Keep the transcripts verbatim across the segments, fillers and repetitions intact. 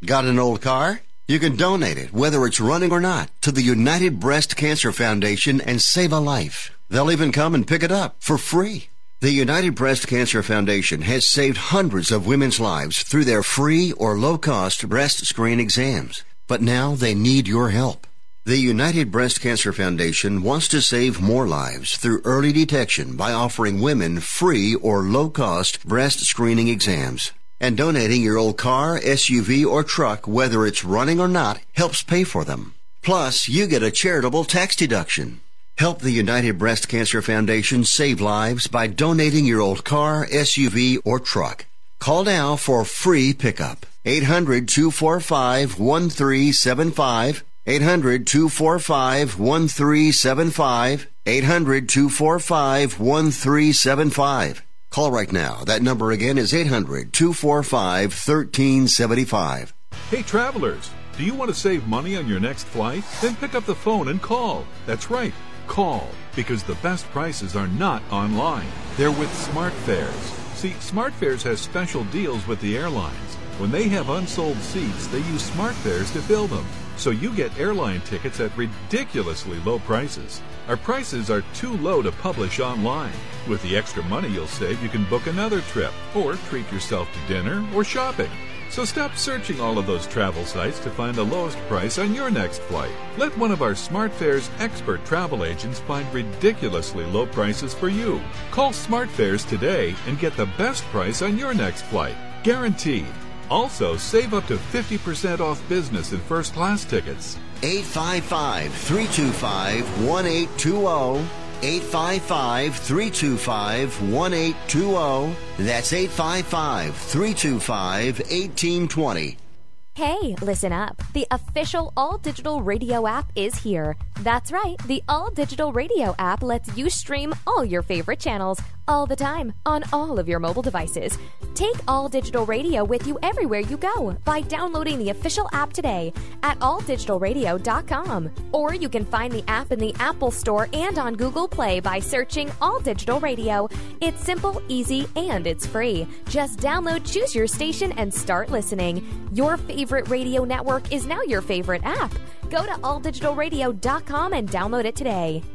Got an old car? You can donate it, whether it's running or not, to the United Breast Cancer Foundation and save a life. They'll even come and pick it up for free. The United Breast Cancer Foundation has saved hundreds of women's lives through their free or low-cost breast screen exams. But now they need your help. The United Breast Cancer Foundation wants to save more lives through early detection by offering women free or low-cost breast screening exams. And donating your old car, S U V, or truck, whether it's running or not, helps pay for them. Plus, you get a charitable tax deduction. Help the United Breast Cancer Foundation save lives by donating your old car, S U V, or truck. Call now for free pickup. eight hundred, two four five, one three seven five. eight hundred, two four five, one three seven five. eight hundred, two four five, one three seven five. Call right now. That number again is eight hundred, two four five, one three seven five. Hey, travelers, do you want to save money on your next flight? Then pick up the phone and call. That's right, call, because the best prices are not online. They're with SmartFares. See, SmartFares has special deals with the airlines. When they have unsold seats, they use SmartFares to fill them. So you get airline tickets at ridiculously low prices. Our prices are too low to publish online. With the extra money you'll save, you can book another trip or treat yourself to dinner or shopping. So stop searching all of those travel sites to find the lowest price on your next flight. Let one of our SmartFares expert travel agents find ridiculously low prices for you. Call SmartFares today and get the best price on your next flight. Guaranteed. Also, save up to fifty percent off business and first class tickets. eight five five, three two five, one eight two zero. eight five five, three two five, one eight two zero. That's eight five five, three two five, one eight two zero. Hey, listen up. The official All Digital Radio app is here. That's right. The All Digital Radio app lets you stream all your favorite channels all the time on all of your mobile devices. Take All Digital Radio with you everywhere you go by downloading the official app today at all digital radio dot com. Or you can find the app in the Apple Store and on Google Play by searching All Digital Radio. It's simple, easy, and it's free. Just download, choose your station, and start listening. Your favorite radio network is now your favorite app. Go to all digital radio dot com and download it today.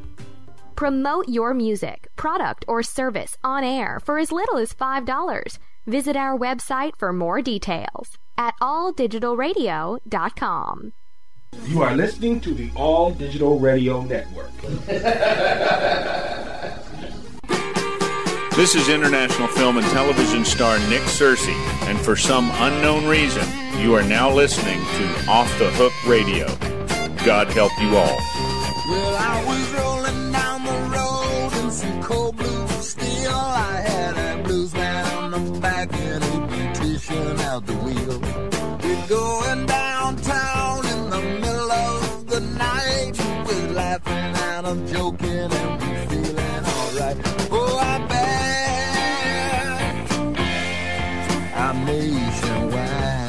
Promote your music, product, or service on air for as little as five dollars. Visit our website for more details at all digital radio dot com. You are listening to the All Digital Radio Network. This is international film and television star Nick Searcy, and for some unknown reason, you are now listening to Off the Hook Radio. God help you all. Well, I was rolling down the road in some cold blue steel. I had a blues man on the back and a beautician out the wheel. We're going downtown in the middle of the night. We're laughing and I'm joking and we're feeling alright. Oh, I bet I'm nationwide.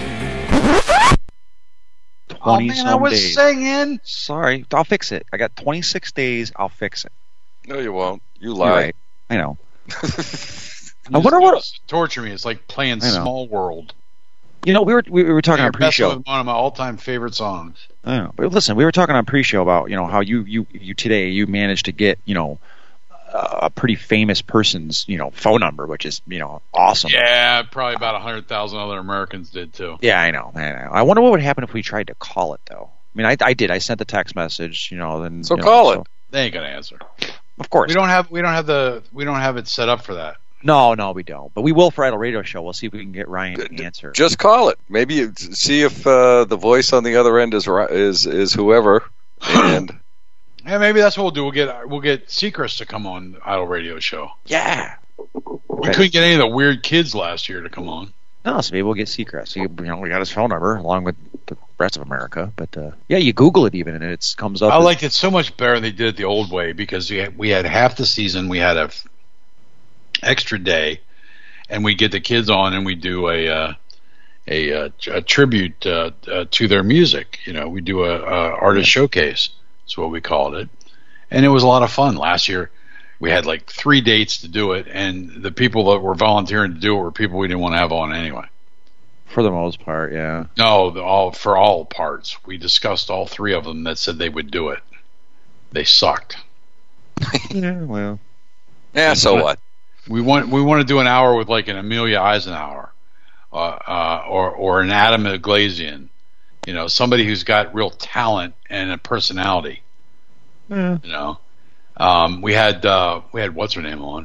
Oh man, I was days. singing. Sorry, I'll fix it. I got twenty-six days. I'll fix it. No, you won't. You You're lie. right. I know. I wonder what torture me. It's like playing Small World. You know, we were we were talking You're on pre-show. messing with one of my all-time favorite songs. I know, but listen, we were talking on pre-show about you know how you you you today you managed to get you know a pretty famous person's you know phone number, which is you know awesome. Yeah, probably about a hundred thousand other Americans did too. Yeah, I know, I know. I wonder what would happen if we tried to call it though. I mean, I I did. I sent the text message. You know, then So you know, call so, it. They ain't gonna answer. Of course, we don't have we don't have the we don't have it set up for that. No, no, we don't. But we will for Idle Radio Show. We'll see if we can get Ryan to answer. Just call it. Maybe you- see if uh, the voice on the other end is ri- is is whoever. And Yeah, maybe that's what we'll do. We'll get we'll get Seacrest to come on Idle Radio Show. Yeah. We couldn't get any of the weird kids last year to come on. No, so maybe we'll get Seacrest. You know, we got his phone number along with the rest of America. But uh, yeah, you Google it even, and it comes up. I as- liked it so much better than they did it the old way because we had, we had half the season. We had a f- extra day, and we get the kids on and we do a uh, a, uh, a tribute uh, uh, to their music. You know, we do a, a artist showcase. That's what we called it, and it was a lot of fun. Last year, we had like three dates to do it, and the people that were volunteering to do it were people we didn't want to have on anyway. For the most part, yeah. No, the, all for all parts. We discussed all three of them that said they would do it. They sucked. Yeah, well. Yeah, so what? We want we want to do an hour with like an Amelia Eisenhower, uh, uh, or or an Adam Iglesian, you know, somebody who's got real talent and a personality. Yeah. You know, um, we had uh, we had what's her name on?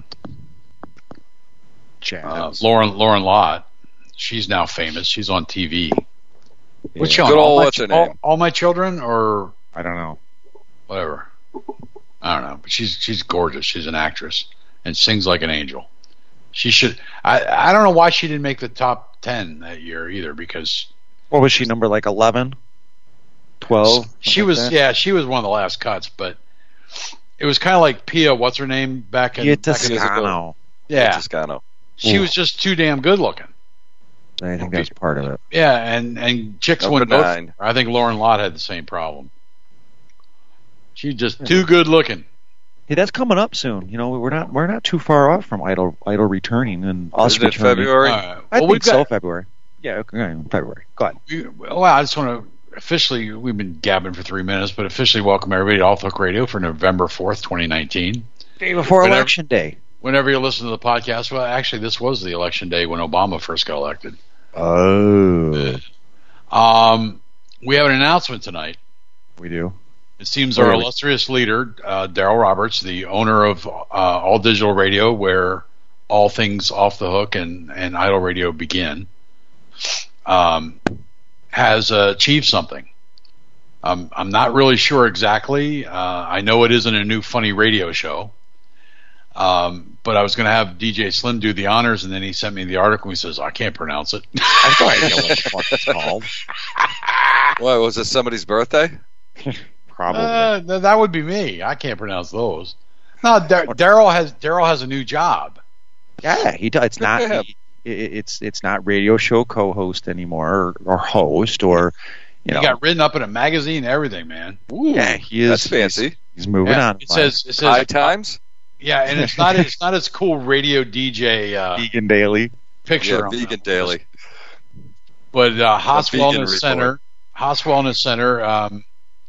Uh, Lauren Lauren Lott. She's now famous. She's on T V. Yeah. What's she on? Good old all, what's my, her name? all, all My Children, or I don't know. Whatever. I don't know, but she's she's gorgeous. She's an actress and sings like an angel. She should. I I don't know why she didn't make the top ten that year either. Because what was she, number like eleven, twelve? She was like yeah. She was one of the last cuts, but it was kind of like Pia. What's her name back in? Pia back in Toscano. Yeah, Toscano. She Ooh. was just too damn good looking. I think that's part of it. Yeah, and and chicks Number wouldn't vote for nine. her. I think Lauren Lott had the same problem. She's just too good looking. Hey, that's coming up soon. You know, we're not we're not too far off from Idol Idol returning and us Isn't it returning. February? Uh, I well, think we've so. got, February. Yeah, okay, February. Go ahead. we, well, I just want to officially. We've been gabbing for three minutes, but officially welcome everybody to Off the Hook Radio for November fourth, twenty nineteen. Day before Whenever- election day. Whenever you listen to the podcast, well, actually, this was the election day when Obama first got elected. Oh, Um, we have an announcement tonight. we do. It seems Where our are we? illustrious leader, uh, Daryl Roberts, the owner of uh, All Digital Radio, where all things Off the Hook and, and Idol Radio begin, um, has uh, achieved something. Um, I'm not really sure exactly. Uh, I know it isn't a new funny radio show. Um, but I was going to have D J Slim do the honors, and then he sent me the article. He says, I can't pronounce it. I have no idea what the fuck it's called. What, was it somebody's birthday? Probably. Uh, th- that would be me. I can't pronounce those. No, Dar- Daryl has Daryl has a new job. Yeah, he does. It's not. Yeah. He, it- it's it's not radio show co-host anymore, or, or host, or you He know. got written up in a magazine, and everything, man. Ooh, yeah, he is. that's fancy. He's, he's moving Yeah, on. it says it High says Times? yeah, and it's not it's not as cool radio D J uh, Vegan Daily. picture. Yeah, on Vegan that. Daily. But uh, Haas vegan Wellness report. Center, Haas Wellness Center um,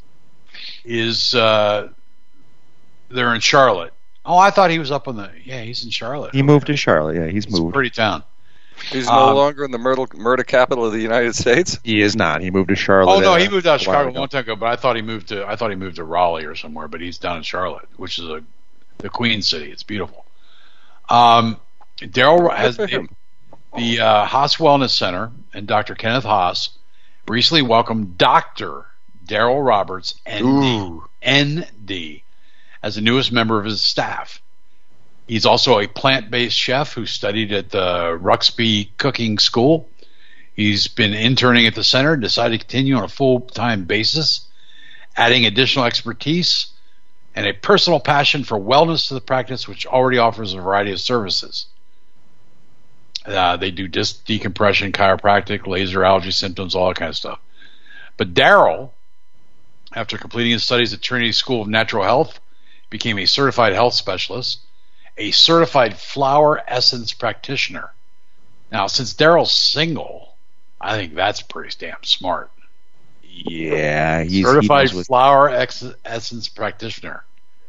is uh, they're in Charlotte. Oh, I thought he was up on the. Yeah, he's in Charlotte. He moved to Charlotte. Yeah, he's It's a moved. pretty town. He's no Um, longer in the murder, murder capital of the United States? He is not. He moved to Charlotte. Oh no, uh, he moved out of a while Chicago a ago. long time ago. But I thought he moved to. I thought he moved to Raleigh or somewhere. But he's down in Charlotte, which is a the Queen City. It's beautiful. Um, Daryl has for the, him. the uh, Haas Wellness Center and Doctor Kenneth Haas recently welcomed Doctor Daryl Roberts, N D, N D, as the newest member of his staff. He's also a plant-based chef who studied at the Ruxby Cooking School. He's been interning at the center and decided to continue on a full-time basis, adding additional expertise and a personal passion for wellness to the practice, which already offers a variety of services. Uh, they do disc decompression, chiropractic, laser allergy symptoms, all that kind of stuff. But Daryl, after completing his studies at Trinity School of Natural Health, became a certified health specialist, a certified flower essence practitioner. Now, since Daryl's single, I think that's pretty damn smart. Yeah, he's certified he knows what- flower ex- essence practitioner.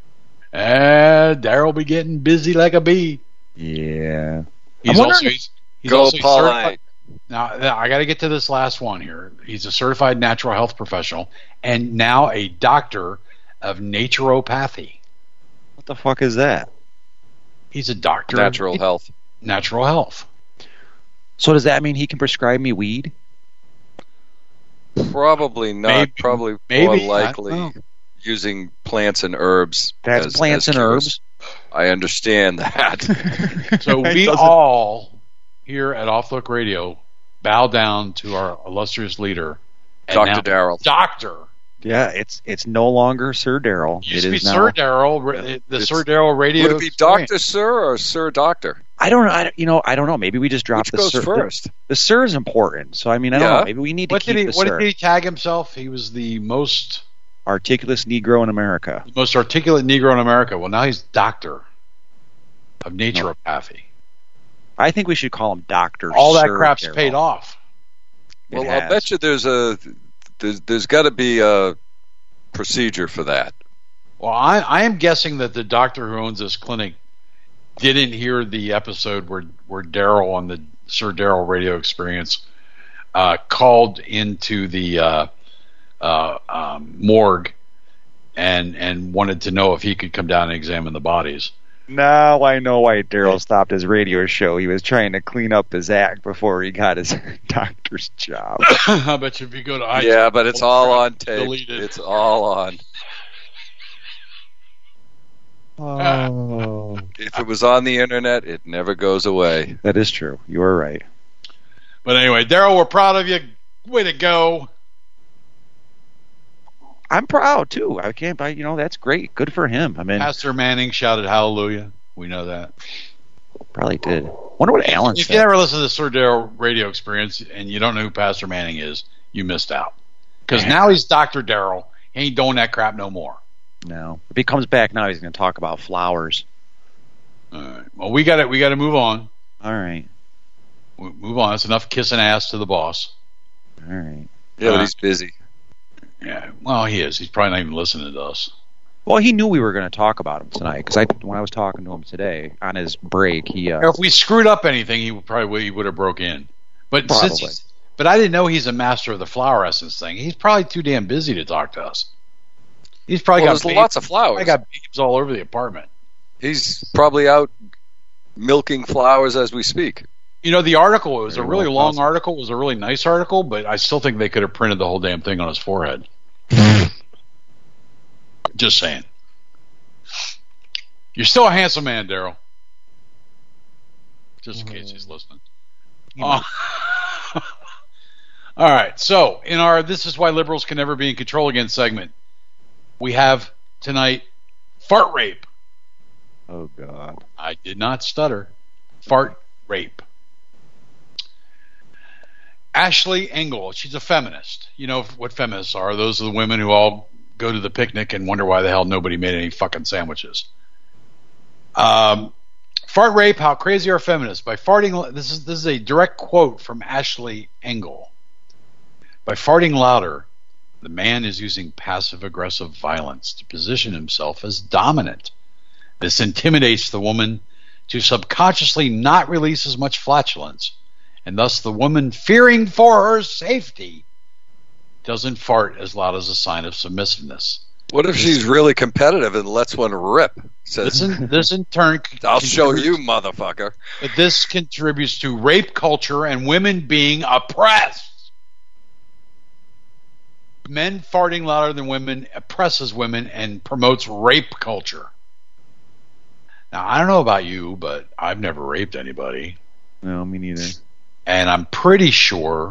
And Daryl be getting busy like a bee. Yeah. He's I'm also wondering- he's, he's Go, also Paul certified. Now, now I got to get to this last one here. He's a certified natural health professional and now a doctor of naturopathy. What the fuck is that? He's a doctor Natural of health. natural health. So does that mean he can prescribe me weed? Probably not. Maybe- Probably maybe, more I don't likely know. using plants and herbs. That's as- plants as and cures. herbs. I understand that. So It we doesn't- all here at Off the Hook Radio bow down to our illustrious leader, and Doctor now Daryl. Doctor. Yeah, it's it's no longer Sir Daryl. Used It to be is now. Sir Daryl, ra- the It's- Sir Daryl Radio. Would it be experience. Doctor Sir or Sir Doctor? I don't know. I, don't- you know, I don't know. Maybe we just dropped Which the goes Sir. first? The, the Sir is important. So I mean, I don't Yeah. know. Maybe we need to What keep did he? the What Sir. did he tag himself? He was the most Articulous Negro in America. most articulate Negro in America. Well, now he's Doctor of naturopathy. I think we should call him Doctor. All that Sir crap's Daryl. paid off. Well, It I'll has. bet you there's a there's, there's got to be a procedure for that. Well, I, I am guessing that the doctor who owns this clinic didn't hear the episode where where Daryl on the Sir Daryl Radio Experience uh, called into the uh, uh, um, morgue and and wanted to know if he could come down and examine the bodies. Now I know why Daryl stopped his radio show. He was trying to clean up his act before he got his doctor's job. I bet you if you go to iTunes, Yeah, but it's all on tape. delete it. It's all on. Oh, If it was on the internet, it never goes away. that is true. You are right. But anyway, Daryl, we're proud of you. Way to go. I'm proud too. I can't. I, you know, that's great. Good for him. I mean, Pastor Manning shouted hallelujah. We know that. probably did. Wonder what Alan If said. you ever listen to the Sir Daryl Radio Experience and you don't know who Pastor Manning is, you missed out. Because now he's Doctor Daryl. He ain't doing that crap no more. No. If he comes back now, he's going to talk about flowers. All right. Well, we got to we got to move on. All right. We- Move on. That's enough kissing ass to the boss. All right. Yeah, Uh, but he's busy. Yeah. Well, he is. He's probably not even listening to us. Well, he knew we were going to talk about him tonight because I, when I was talking to him today on his break, he. Uh, If we screwed up anything, he would probably he would have broke in. But Probably. since he's, but I didn't know he's a master of the flower essence thing. He's probably too damn busy to talk to us. He's probably Well, got there's babes- lots of flowers. I got babes all over the apartment. He's probably out milking flowers as we speak. You know, the article it was Very a really well long possible. article. It was a really nice article, but I still think they could have printed the whole damn thing on his forehead. Just saying. You're still a handsome man, Daryl. Just in case he's listening. Oh. All right. So, in our "This is why liberals can never be in control again" segment, we have tonight fart rape. oh, God. I did not stutter. Fart rape. Ashley Engel, she's a feminist. You know what feminists are. Those are the women who all go to the picnic and wonder why the hell nobody made any fucking sandwiches. Um, fart rape, how crazy are feminists? By farting, this is, this is a direct quote from Ashley Engel. By farting louder, the man is using passive-aggressive violence to position himself as dominant. This intimidates the woman to subconsciously not release as much flatulence, and thus the woman, fearing for her safety, doesn't fart as loud as a sign of submissiveness. What if she's really competitive and lets one rip? This Says, in, this in turn, I'll show you, contributes- motherfucker. This contributes to rape culture and women being oppressed. Men farting louder than women oppresses women and promotes rape culture. Now, I don't know about you, but I've never raped anybody. No, me neither. And I'm pretty sure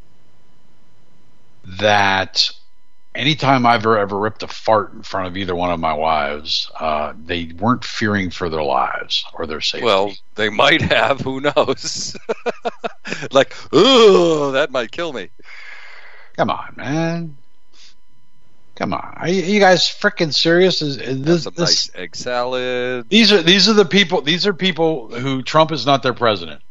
that anytime I've ever, ever ripped a fart in front of either one of my wives, uh, they weren't fearing for their lives or their safety. Well, they might have. Who knows? Like, ooh, that might kill me. Come on, man. Come on. Are you, are you guys freaking serious? Is, is Have this, some this nice egg salad. These are these are the people. These are people who Trump is not their president.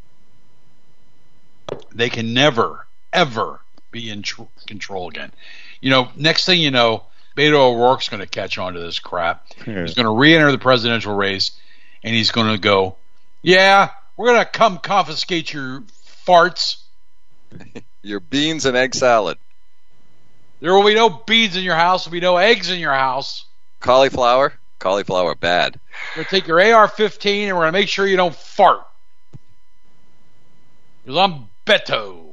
They can never, ever be in tr- control again. You know, next thing you know, Beto O'Rourke's going to catch on to this crap. Yeah. He's going to re-enter the presidential race, and he's going to go, "Yeah, we're going to come confiscate your farts. Your beans and egg salad. There will be no beans in your house. There will be no eggs in your house. Cauliflower. Cauliflower bad. We're going to take your A R fifteen, and we're going to make sure you don't fart. Because I'm Beto."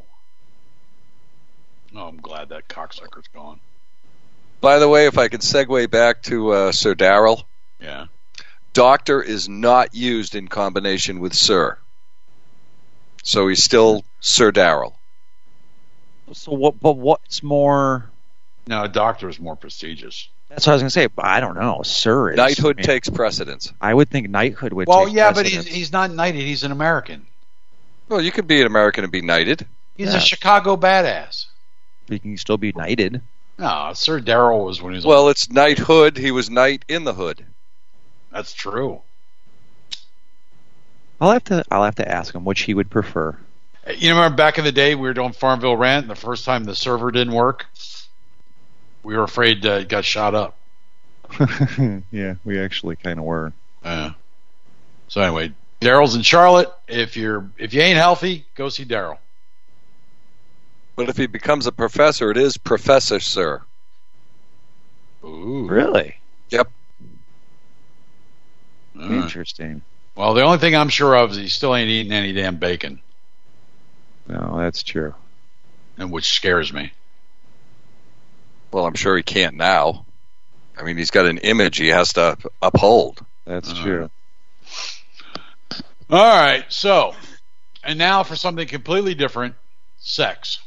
Oh, I'm glad that cocksucker's gone. By the way, if I could segue back to uh, Sir Daryl, Yeah. doctor is not used in combination with Sir. So he's still Sir Daryl. So what? But what's more? No, a doctor is more prestigious. That's what I was going to say. But I don't know. Sir is Knighthood I mean, takes precedence. I would think knighthood would. Well, take yeah, but he's precedence. he's not knighted. He's an American. Well, you can be an American and be knighted. He's Yeah. a Chicago badass. He can still be knighted. No, Sir Daryl was when he was. Well, it's knighthood. He was knight in the hood. That's true. I'll have to. I'll have to ask him which he would prefer. You remember back in the day we were doing Farmville Rant, and the first time the server didn't work, we were afraid uh, it got shot up. Yeah, we actually kind of were. Yeah. So anyway, Daryl's in Charlotte. If you're if you ain't healthy, go see Daryl. But if he becomes a professor, it is Professor Sir. Ooh. Really? Yep. All right. Interesting. Well, the only thing I'm sure of is he still ain't eating any damn bacon, No, that's true. and which scares me. Well, I'm sure he can't now. I mean, he's got an image he has to uphold. That's Uh, true. All right, so, and now for something completely different, sex.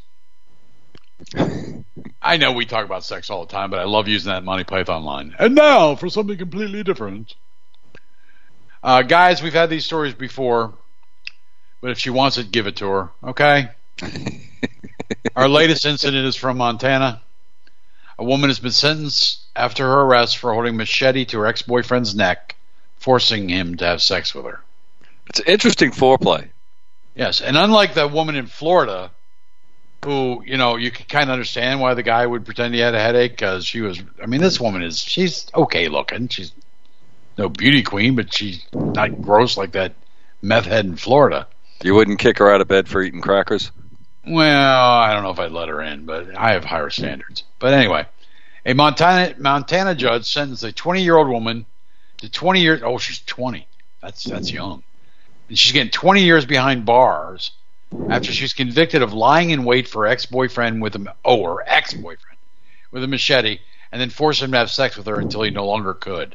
I know we talk about sex all the time, but I love using that Monty Python line. And now for something completely different. Uh, guys, we've had these stories before, but if she wants it, give it to her, okay? Our latest incident is from Montana. A woman has been sentenced after her arrest for holding a machete to her ex-boyfriend's neck, forcing him to have sex with her. It's interesting foreplay. Yes, and unlike that woman in Florida, who, you know, you can kind of understand why the guy would pretend he had a headache, because she was, I mean, this woman is, she's okay looking. She's no beauty queen, but she's not gross like that meth head in Florida. You wouldn't kick her out of bed for eating crackers? Well, I don't know if I'd let her in, but I have higher standards. But anyway, a Montana Montana judge sentenced a twenty-year-old woman to twenty years. Oh, she's twenty. That's that's young. And she's getting twenty years behind bars after she's convicted of lying in wait for her ex-boyfriend with a oh, her ex-boyfriend with a machete, and then forced him to have sex with her until he no longer could.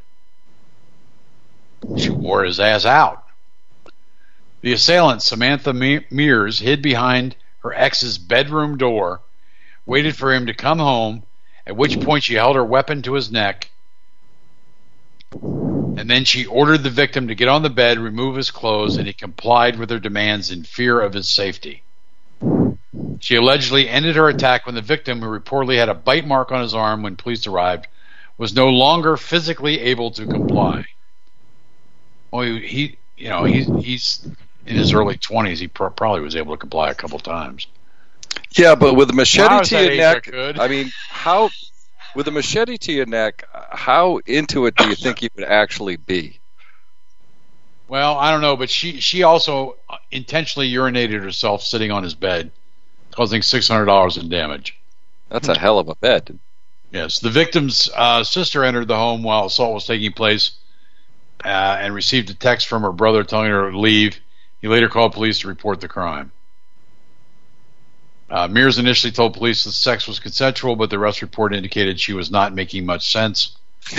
She wore his ass out. The assailant, Samantha Mears, hid behind her ex's bedroom door, waited for him to come home, at which point she held her weapon to his neck, and then she ordered the victim to get on the bed, remove his clothes, and he complied with her demands in fear of his safety. She allegedly ended her attack when the victim, who reportedly had a bite mark on his arm when police arrived, was no longer physically able to comply. Well, he, he you know, he's, he's in his early twenties. He pro- probably was able to comply a couple times. Yeah, but with a machete When I was to that your age, neck, I could. I mean, how with a machete to your neck, how into it do you think you would actually be? Well, I don't know, but she she also intentionally urinated herself sitting on his bed, causing six hundred dollars in damage. That's a hell of a bed. Yes, the victim's uh, sister entered the home while assault was taking place uh, and received a text from her brother telling her to leave. He later called police to report the crime. Uh, Mears initially told police the sex was consensual, but the arrest report indicated she was not making much sense.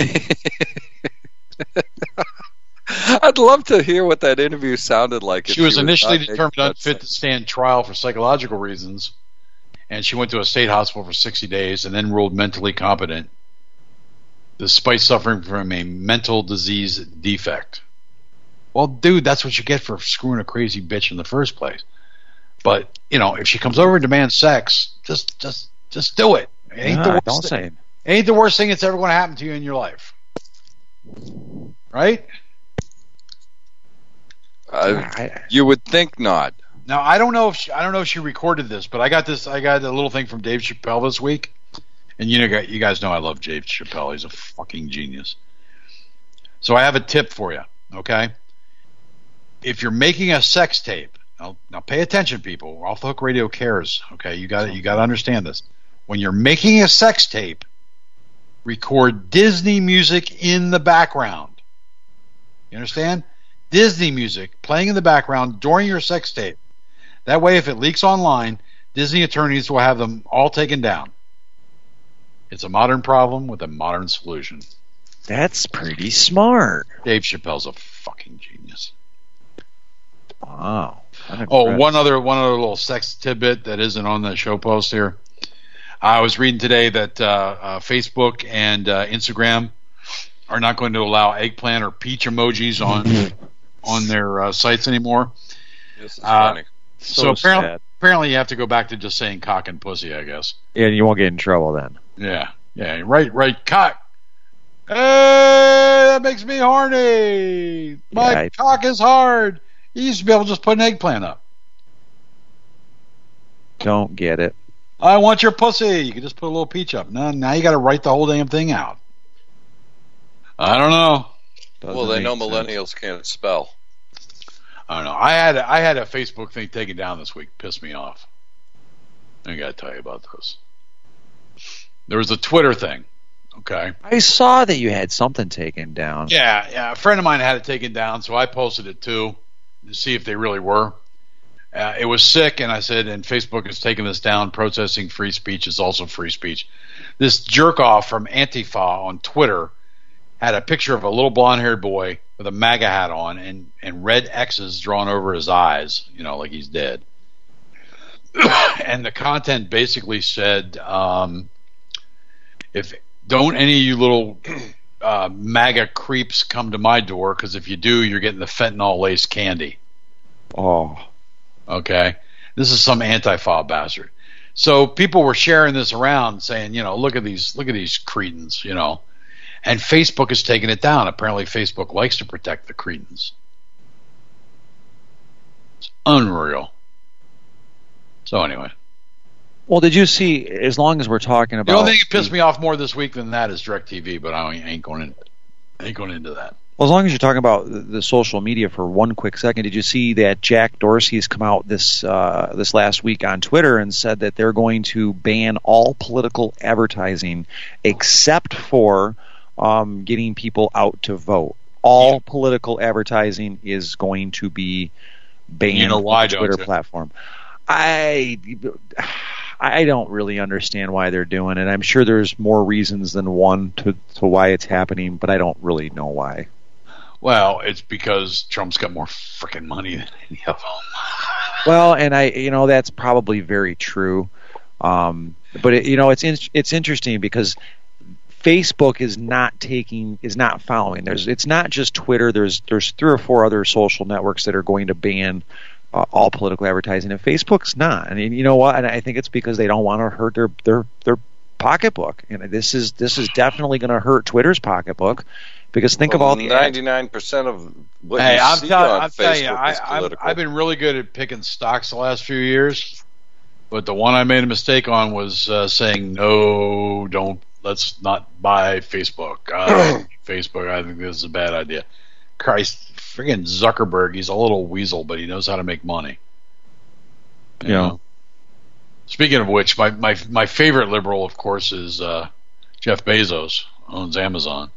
I'd love to hear what that interview sounded like. if She was initially not determined making unfit to sense. stand trial for psychological reasons, and she went to a state hospital for sixty days and then ruled mentally competent, despite suffering from a mental disease defect. Well, dude, that's what you get for screwing a crazy bitch in the first place. But, you know, if she comes over and demands sex, just just just do it. It ain't, Nah, the, worst don't thing. say it. It ain't the worst thing that's ever going to happen to you in your life. Right? I, you would think not. Now, I don't know if she, I don't know if she recorded this, but I got this. I got a little thing from Dave Chappelle this week, and you know, you guys know I love Dave Chappelle. He's a fucking genius. So I have a tip for you. Okay, if you're making a sex tape, now, now pay attention, people. Off the Hook Radio cares. Okay, you got you got to understand this. When you're making a sex tape, record Disney music in the background. You understand? Disney music playing in the background during your sex tape. That way, if it leaks online, Disney attorneys will have them all taken down. It's a modern problem with a modern solution. That's pretty smart. Dave Chappelle's a fucking genius. Wow. Oh, one other one other little sex tidbit that isn't on the show post here. I was reading today that uh, uh, Facebook and uh, Instagram are not going to allow eggplant or peach emojis on on their uh, sites anymore. This is Uh, funny. So, So apparently, sad. apparently, you have to go back to just saying cock and pussy, I guess. Yeah, you won't get in trouble then. Yeah, yeah, right, right, cock. Hey, that makes me horny. My Yeah, I- cock is hard. You used to be able to just put an eggplant up. Don't get it. I want your pussy. You can just put a little peach up. No, now you got to write the whole damn thing out. I don't know. Doesn't well, they know sense. Millennials can't spell. I don't know. I had a, I had a Facebook thing taken down this week. Pissed me off. I got to tell you about this. There was a Twitter thing. Okay. I saw that you had something taken down. Yeah, yeah. A friend of mine had it taken down, so I posted it too to see if they really were. Uh, it was sick, and I said, and Facebook is taking this down. Protesting free speech is also free speech. This jerk off from Antifa on Twitter had a picture of a little blonde-haired boy with a MAGA hat on and, and red X's drawn over his eyes, you know, like he's dead. And the content basically said, um, if don't any of you little uh, MAGA creeps come to my door, because if you do, you're getting the fentanyl-laced candy. Oh. Okay? This is some Antifa bastard. So people were sharing this around saying, you know, look at these, look at these cretins, you know. And Facebook is taking it down. Apparently Facebook likes to protect the cretins. It's unreal. So anyway. Well, did you see, as long as we're talking about... The only thing that pissed me off more this week than that is DirecTV, but I ain't going into, I ain't going into that. Well, as long as you're talking about the, the social media for one quick second, did you see that Jack Dorsey's come out this uh, this last week on Twitter and said that they're going to ban all political advertising except for um, getting people out to vote. All yeah. political advertising is going to be banned you know why, on the Twitter don't you? platform. I... I don't really understand why they're doing it. I'm sure there's more reasons than one to, to why it's happening, but I don't really know why. Well, it's because Trump's got more freaking money than any of them. Well, and I, you know, that's probably very true. Um, but it, you know, it's in, it's interesting because Facebook is not taking is not following. There's it's not just Twitter. There's there's three or four other social networks that are going to ban Uh, all political advertising, and Facebook's not. I mean, you know what? And I think it's because they don't want to hurt their their their pocketbook. And this is this is definitely going to hurt Twitter's pocketbook because think well, of all the ninety-nine percent of what hey, you I'm see tell, on I'm Facebook you, I, is I've, political. I've been really good at picking stocks the last few years, but the one I made a mistake on was uh, saying no, don't let's not buy Facebook. Uh, Facebook, I think this is a bad idea. Christ. Friggin' Zuckerberg, he's a little weasel, but he knows how to make money. You yeah. know? Speaking of which, my, my my favorite liberal, of course, is uh, Jeff Bezos, owns Amazon.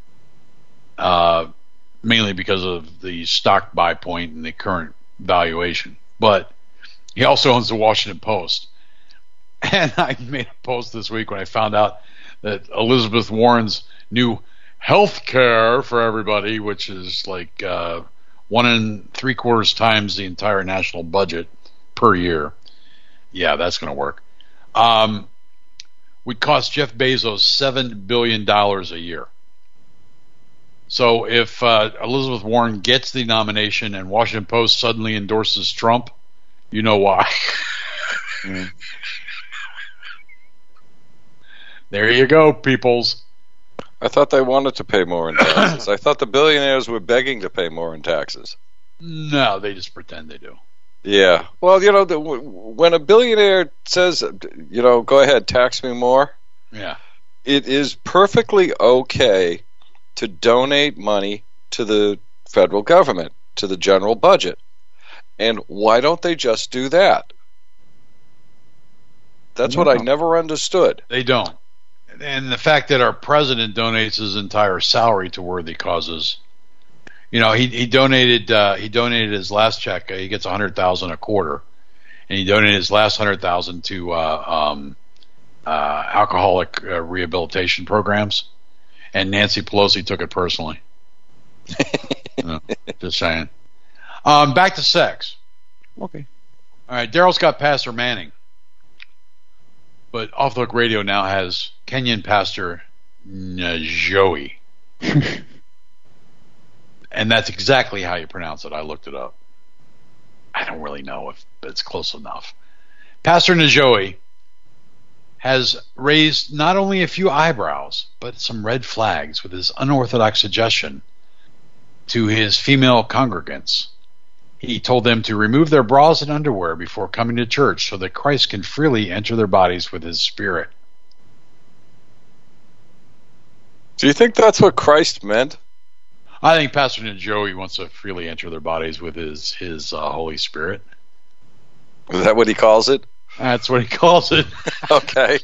Uh, mainly because of the stock buy point and the current valuation. But he also owns the Washington Post. And I made a post this week when I found out that Elizabeth Warren's new health care for everybody, which is like uh, one and three quarters times the entire national budget per year. Yeah, that's going to work. Um, would cost Jeff Bezos seven billion dollars a year. So if uh, Elizabeth Warren gets the nomination and Washington Post suddenly endorses Trump, you know why. mm. There you go, peoples. I thought they wanted to pay more in taxes. I thought the billionaires were begging to pay more in taxes. No, they just pretend they do. Yeah. Well, you know, the, when a billionaire says, you know, go ahead, tax me more, yeah, it is perfectly okay to donate money to the federal government, to the general budget. And why don't they just do that? That's what I never understood. They don't. And the fact that our president donates his entire salary to worthy causes, you know, he he donated uh, he donated his last check. Uh, he gets a hundred thousand a quarter, and he donated his last hundred thousand to uh, um, uh, alcoholic uh, rehabilitation programs. And Nancy Pelosi took it personally. You know, just saying. Um, back to sex. Okay. All right. Daryl's got Pastor Manning. But Off the Hook Radio now has Kenyan Pastor Njohi. And that's exactly how you pronounce it. I looked it up. I don't really know if it's close enough. Pastor Njohi has raised not only a few eyebrows, but some red flags with his unorthodox suggestion to his female congregants. He told them to remove their bras and underwear before coming to church so that Christ can freely enter their bodies with his Spirit. Do you think that's what Christ meant? I think Pastor Joey wants to freely enter their bodies with his, his uh, Holy Spirit. Is that what he calls it? That's what he calls it. Okay.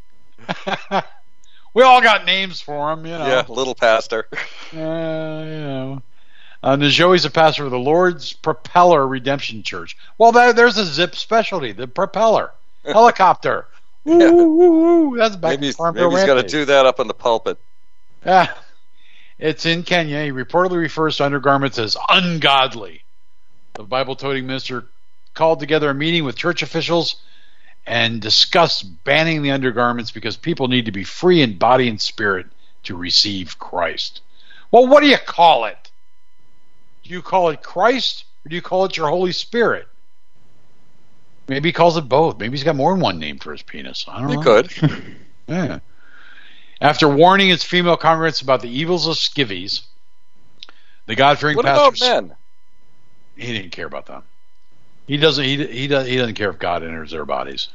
We all got names for him, you know. Yeah, little pastor. Uh, you know. Uh, Joey's a pastor of the Lord's Propeller Redemption Church. Well, there, there's a zip specialty, the propeller. Helicopter. Woo, Yeah. woo, woo, woo. That's back Maybe, in Farm maybe he's got to Rampage. do that up in the pulpit. Yeah. It's in Kenya. He reportedly refers to undergarments as ungodly. The Bible-toting minister called together a meeting with church officials and discussed banning the undergarments because people need to be free in body and spirit to receive Christ. Well, what do you call it? Do you call it Christ or do you call it your Holy Spirit? Maybe he calls it both. Maybe he's got more than one name for his penis. I don't He know. could. Yeah. After warning his female congregants about the evils of skivvies, the God-fearing What pastor about men? he didn't care about them. He doesn't. He he does. He doesn't care if God enters their bodies.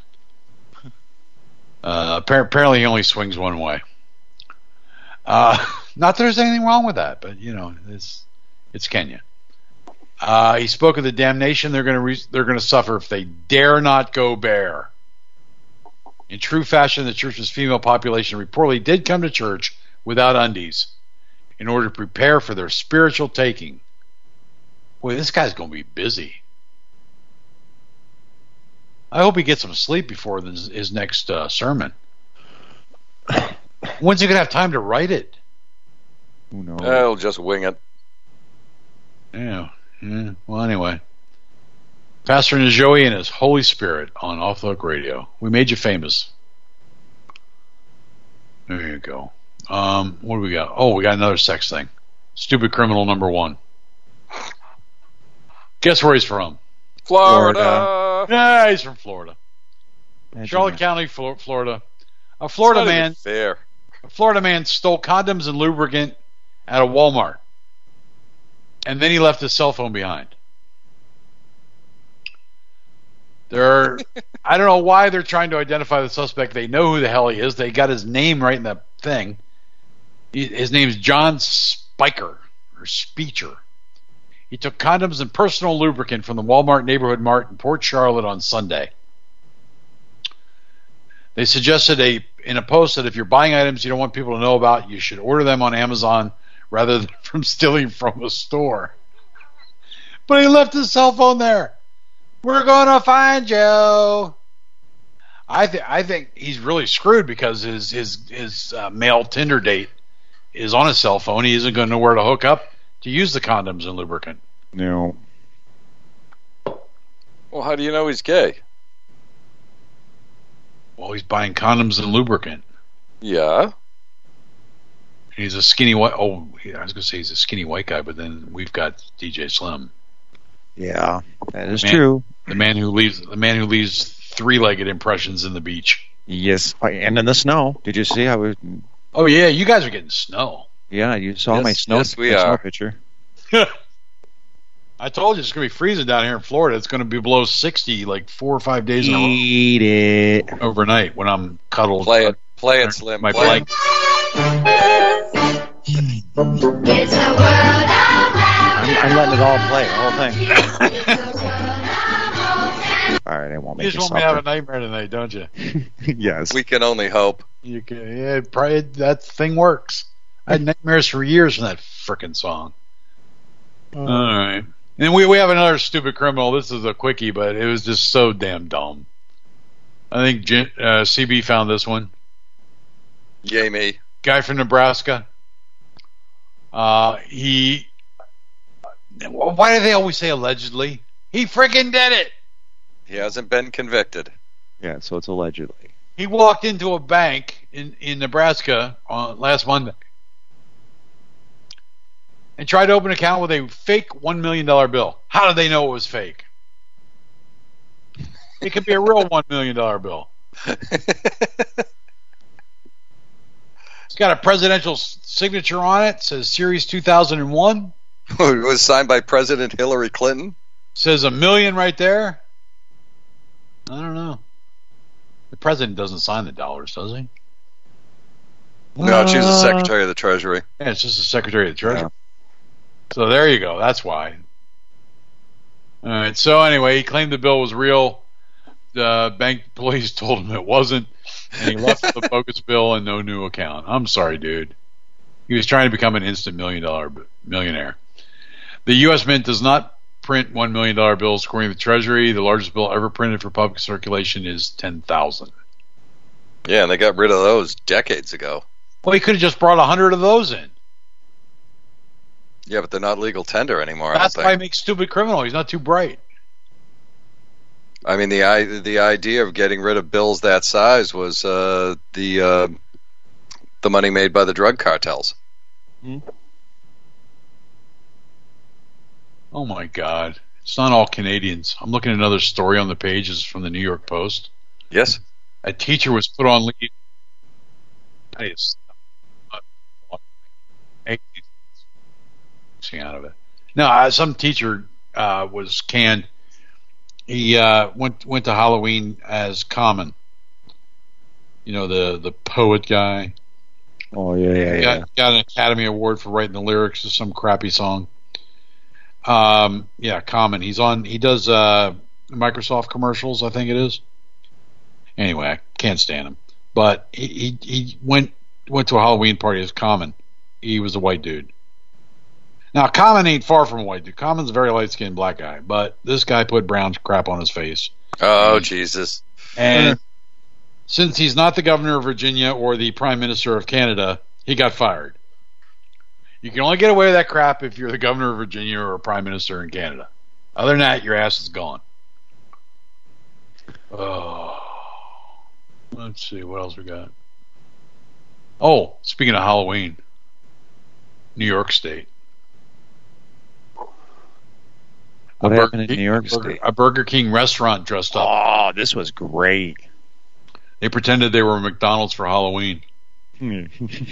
Uh, apparently, he only swings one way. Uh, not that there's anything wrong with that, but you know, it's it's Kenya. Uh, he spoke of the damnation they're going to re- they're going to suffer if they dare not go bare. In true fashion, the church's female population reportedly did come to church without undies in order to prepare for their spiritual taking. Boy, this guy's going to be busy. I hope he gets some sleep before his, his next uh, sermon. When's he going to have time to write it? Who knows? Uh, he'll just wing it. Yeah. yeah. Well, anyway. Pastor Joey and his Holy Spirit on Off the Hook Radio. We made you famous. There you go. Um, what do we got? Oh, we got another sex thing. Stupid criminal number one. Guess where he's from? Florida. Florida. Yeah, he's from Florida. Imagine Charlotte that. County, Flo- Florida. A Florida It's not even man. fair. A Florida man stole condoms and lubricant at a Walmart, and then he left his cell phone behind. They're, I don't know why they're trying to identify the suspect. They know who the hell he is. They got his name right in the thing. He, his name's John Spiker, or Speecher. He took condoms and personal lubricant from the Walmart Neighborhood Mart in Port Charlotte on Sunday. They suggested a in a post that if you're buying items you don't want people to know about, you should order them on Amazon rather than from stealing from a store. But he left his cell phone there. We're gonna find you. I think I think he's really screwed because his his his uh, male Tinder date is on his cell phone. He isn't going to know where to hook up to use the condoms and lubricant. No. Well, how do you know he's gay? Well, he's buying condoms and lubricant. Yeah. He's a skinny white. Oh, I was going to say he's a skinny white guy, but then we've got D J Slim. Yeah, that is Man. true. The man who leaves the man who leaves three-legged impressions in the beach. Yes, and in the snow. Did you see how? It, Oh yeah, you guys are getting snow. yeah, you saw Yes, my snow. yes, we my snow are. picture. I told you it's going to be freezing down here in Florida. It's going to be below sixty like four or five days in a row Eat it. overnight when I'm cuddled. Play it. Play it, Slim. My Play blanket. It's a world of I'm, I'm letting it all play, the whole thing. All right, I won't You make just you want me to have a suffer. nightmare tonight, don't you? Yes. We can only hope. You can, yeah, probably that thing works. I had nightmares for years from that frickin' song. All right, and we we have another stupid criminal. This is a quickie, but it was just so damn dumb. I think J- uh, C B found this one. Yay me. Guy from Nebraska. Uh, he. Why do they always say allegedly? He frickin' did it. He hasn't been convicted. Yeah, so it's allegedly. He walked into a bank in, in Nebraska on last Monday and tried to open an account with a fake one million dollars bill. How did they know it was fake? It could be a real one million dollars bill. It's got a presidential s- signature on it. It says Series two thousand one. It was signed by President Hillary Clinton. Says a million right there. I don't know. The president doesn't sign the dollars, does he? No, she's the Secretary of the Treasury. Yeah, it's just the Secretary of the Treasury. Yeah. So there you go. That's why. All right. So anyway, he claimed the bill was real. The bank police told him it wasn't, and he left with a bogus bill and no new account. I'm sorry, dude. He was trying to become an instant million dollar millionaire. The U S Mint does not print one million dollar bills according to the Treasury. The largest bill ever printed for public circulation is ten thousand. Yeah, and they got rid of those decades ago. Well, he could have just brought a hundred of those in. Yeah, but they're not legal tender anymore. That's I don't why think. he makes stupid criminal. He's not too bright. I mean, the i the idea of getting rid of bills that size was uh, the uh, the money made by the drug cartels. Hmm? Oh my God! It's not all Canadians. I'm looking at another story on the pages from the New York Post. Yes, a teacher was put on leave. I just out of it. No, uh, some teacher uh, was canned. He uh, went went to Halloween as Common. You know, the the poet guy. Oh yeah, yeah, got, yeah. Got an Academy Award for writing the lyrics to some crappy song. Um, yeah, Common. He's on. He does uh, Microsoft commercials, I think it is. Anyway, I can't stand him. But he he, he went went to a Halloween party as Common. He was a white dude. Now, Common ain't far from a white dude. Common's a very light-skinned black guy, but this guy put brown crap on his face. Oh, and, Jesus. And since he's not the governor of Virginia or the prime minister of Canada, he got fired. You can only get away with that crap if you're the governor of Virginia or a prime minister in Canada. Other than that, your ass is gone. Oh. Let's see, what else we got? Oh, speaking of Halloween, New York State. What a happened Burger, in New York Burger, State? A Burger King restaurant dressed up. Oh, this was great. They pretended they were McDonald's for Halloween. In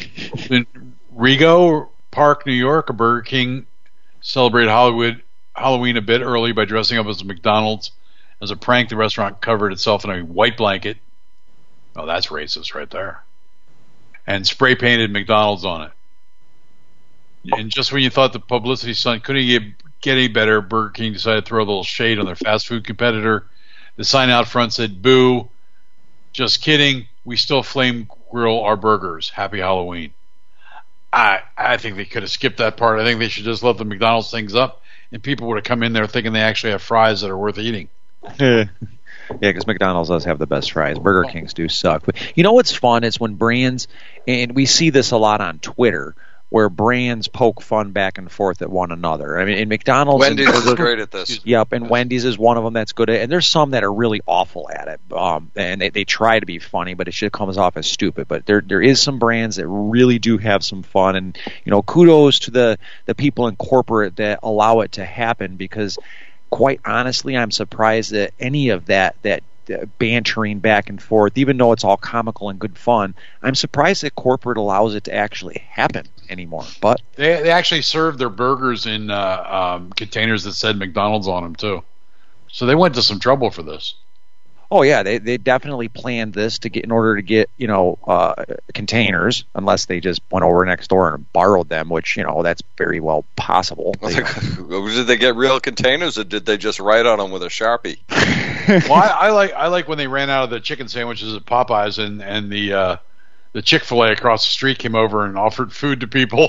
Rego Park, New York, a Burger King celebrated Hollywood Halloween a bit early by dressing up as a McDonald's. As a prank, the restaurant covered itself in a white blanket. Oh, that's racist right there. And spray painted McDonald's on it. And just when you thought the publicity stunt couldn't get, get any better, Burger King decided to throw a little shade on their fast food competitor. The sign out front said, "Boo, just kidding. We still flame grill our burgers. Happy Halloween." I I think they could have skipped that part. I think they should just let the McDonald's things up, and people would have come in there thinking they actually have fries that are worth eating. Yeah, because McDonald's does have the best fries. Burger Kings do suck. But you know what's fun is when brands, and we see this a lot on Twitter, where brands poke fun back and forth at one another. I mean, in McDonald's, Wendy's and, is great at this. Yep, and Wendy's is one of them that's good at it. And there's some that are really awful at it. Um, and they, they try to be funny, but it just comes off as stupid. But there there is some brands that really do have some fun. And, you know, kudos to the, the people in corporate that allow it to happen, because quite honestly, I'm surprised that any of that, that uh, bantering back and forth, even though it's all comical and good fun, I'm surprised that corporate allows it to actually happen anymore. But they they actually served their burgers in uh, um, containers that said McDonald's on them too. So they went to some trouble for this. Oh yeah, they they definitely planned this to get in order to get, you know, uh, containers, unless they just went over next door and borrowed them, which, you know, that's very well possible. They, did they get real containers, or did they just write on them with a Sharpie? Well, I, I like I like when they ran out of the chicken sandwiches at Popeyes, and and the uh, the Chick-fil-A across the street came over and offered food to people.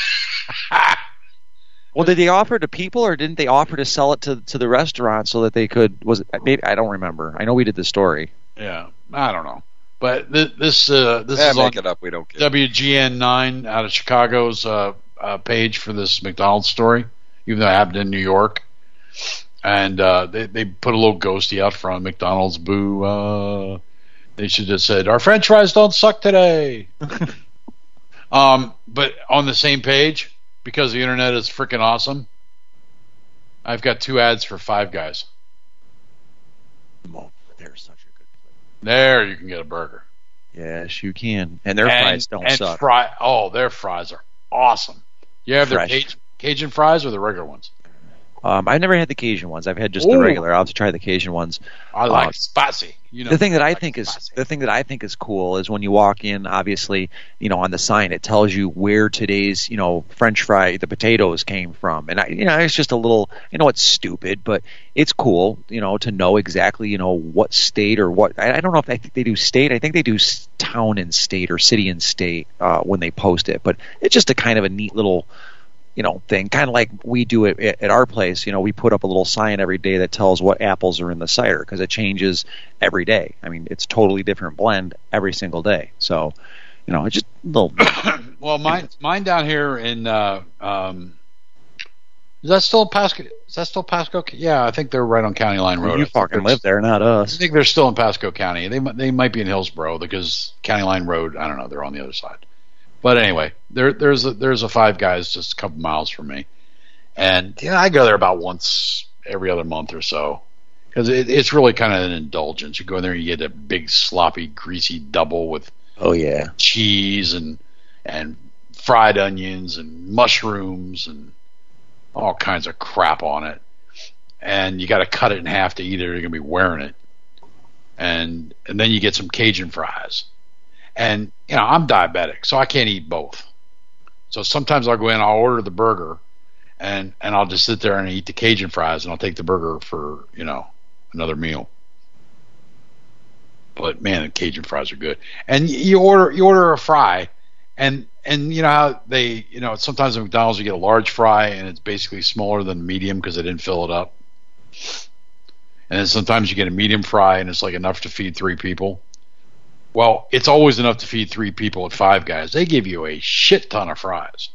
Well, did they offer to people, or didn't they offer to sell it to to the restaurant so that they could? Was it? Maybe I don't remember. I know we did the story. Yeah, I don't know, but th- this uh, this yeah, is make on it up. We don't care. W G N nine out of Chicago's uh, uh, page for this McDonald's story, even though it happened in New York, and uh, they they put a little ghosty out front. McDonald's, boo. Uh, they should have said, "Our French fries don't suck today." um, but on the same page, because the internet is freaking awesome, I've got two ads for Five Guys. Oh, they're such a good place. There, you can get a burger. Yes, you can, and their and, fries don't and suck. Fry, oh, their fries are awesome. You have Fresh. their Cajun, Cajun fries or the regular ones? Um, I've never had the Cajun ones. I've had just Ooh. the regular. I'll have to try the Cajun ones. I like um, spicy. You know, the thing that I like think spicy. is the thing that I think is cool is when you walk in. Obviously, you know, on the sign it tells you where today's you know French fry, the potatoes came from, and I, you know, it's just a little. You know, it's stupid, but it's cool. You know, to know exactly you know what state or what. I, I don't know if I think they do state. I think they do town and state or city and state uh, when they post it, but it's just a kind of a neat little. You know, thing kind of like we do it at our place. You know, we put up a little sign every day that tells what apples are in the cider because it changes every day. I mean, it's totally different blend every single day. So, you know, it's just a little. Well, mine, mine down here in uh, um, is that still Pasco? Is that still Pasco? Yeah, I think they're right on County Line Road. You fucking live there, not us. I think they're still in Pasco County. They they might be in Hillsborough because County Line Road. I don't know. They're on the other side. But anyway, there, there's a, there's a Five Guys just a couple miles from me, and you know, I go there about once every other month or so because it, it's really kind of an indulgence. You go in there, and you get a big sloppy, greasy double with oh yeah cheese and and fried onions and mushrooms and all kinds of crap on it, and you got to cut it in half to eat it, or you're gonna be wearing it, and and then you get some Cajun fries. And, you know, I'm diabetic, so I can't eat both. So sometimes I'll go in, I'll order the burger, and, and I'll just sit there and eat the Cajun fries, and I'll take the burger for, you know, another meal. But, man, the Cajun fries are good. And you order you order a fry, and, and you know how they, you know, sometimes at McDonald's you get a large fry, and it's basically smaller than the medium because they didn't fill it up. And then sometimes you get a medium fry, and it's like enough to feed three people. Well, it's always enough to feed three people at Five Guys. They give you a shit ton of fries.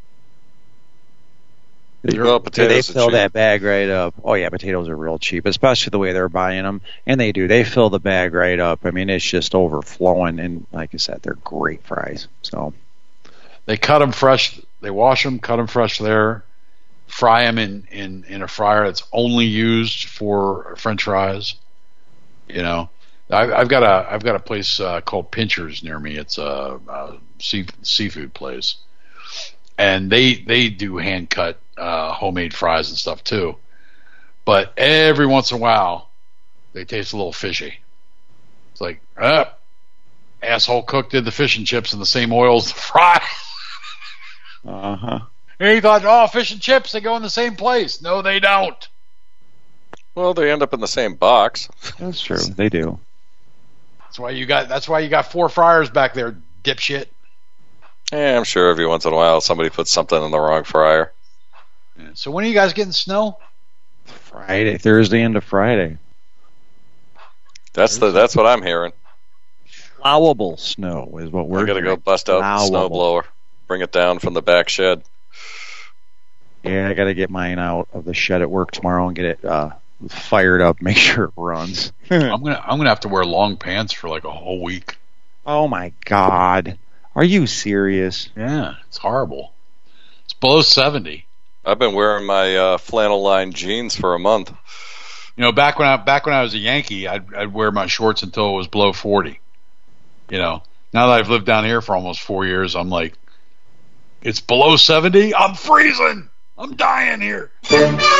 Well, potatoes they fill cheap. that bag right up. Oh yeah, potatoes are real cheap, especially the way they're buying them, and they do. They fill the bag right up. I mean, it's just overflowing, and like I said, they're great fries. So they cut them fresh. They wash them, cut them fresh there, fry them in, in, in a fryer that's only used for French fries. You know. I've got a I've got a place uh, called Pinchers near me. It's a, a sea, seafood place, and they they do hand cut uh, homemade fries and stuff too. But every once in a while, they taste a little fishy. It's like, ah, asshole cook did the fish and chips in the same oil as the fry. uh huh. And he thought, oh, fish and chips, they go in the same place. No, they don't. Well, they end up in the same box. That's true. They do. That's why you got. That's why you got four fryers back there, dipshit. Yeah, I'm sure every once in a while somebody puts something in the wrong fryer. Yeah. So when are you guys getting snow? Friday, Thursday into Friday. That's the. That's what I'm hearing. Plowable snow is what we're. I gotta go bust out the snowblower, bring it down from the back shed. Yeah, I gotta get mine out of the shed at work tomorrow and get it uh, fired up. Make sure it runs. I'm gonna. I'm gonna have to wear long pants for like a whole week. Oh my God. Are you serious? Yeah, it's horrible. It's below seventy. I've been wearing my uh, flannel lined jeans for a month. You know, back when I back when I was a Yankee, I'd, I'd wear my shorts until it was below forty. You know, now that I've lived down here for almost four years, I'm like, it's below seventy. I'm freezing. I'm dying here. It's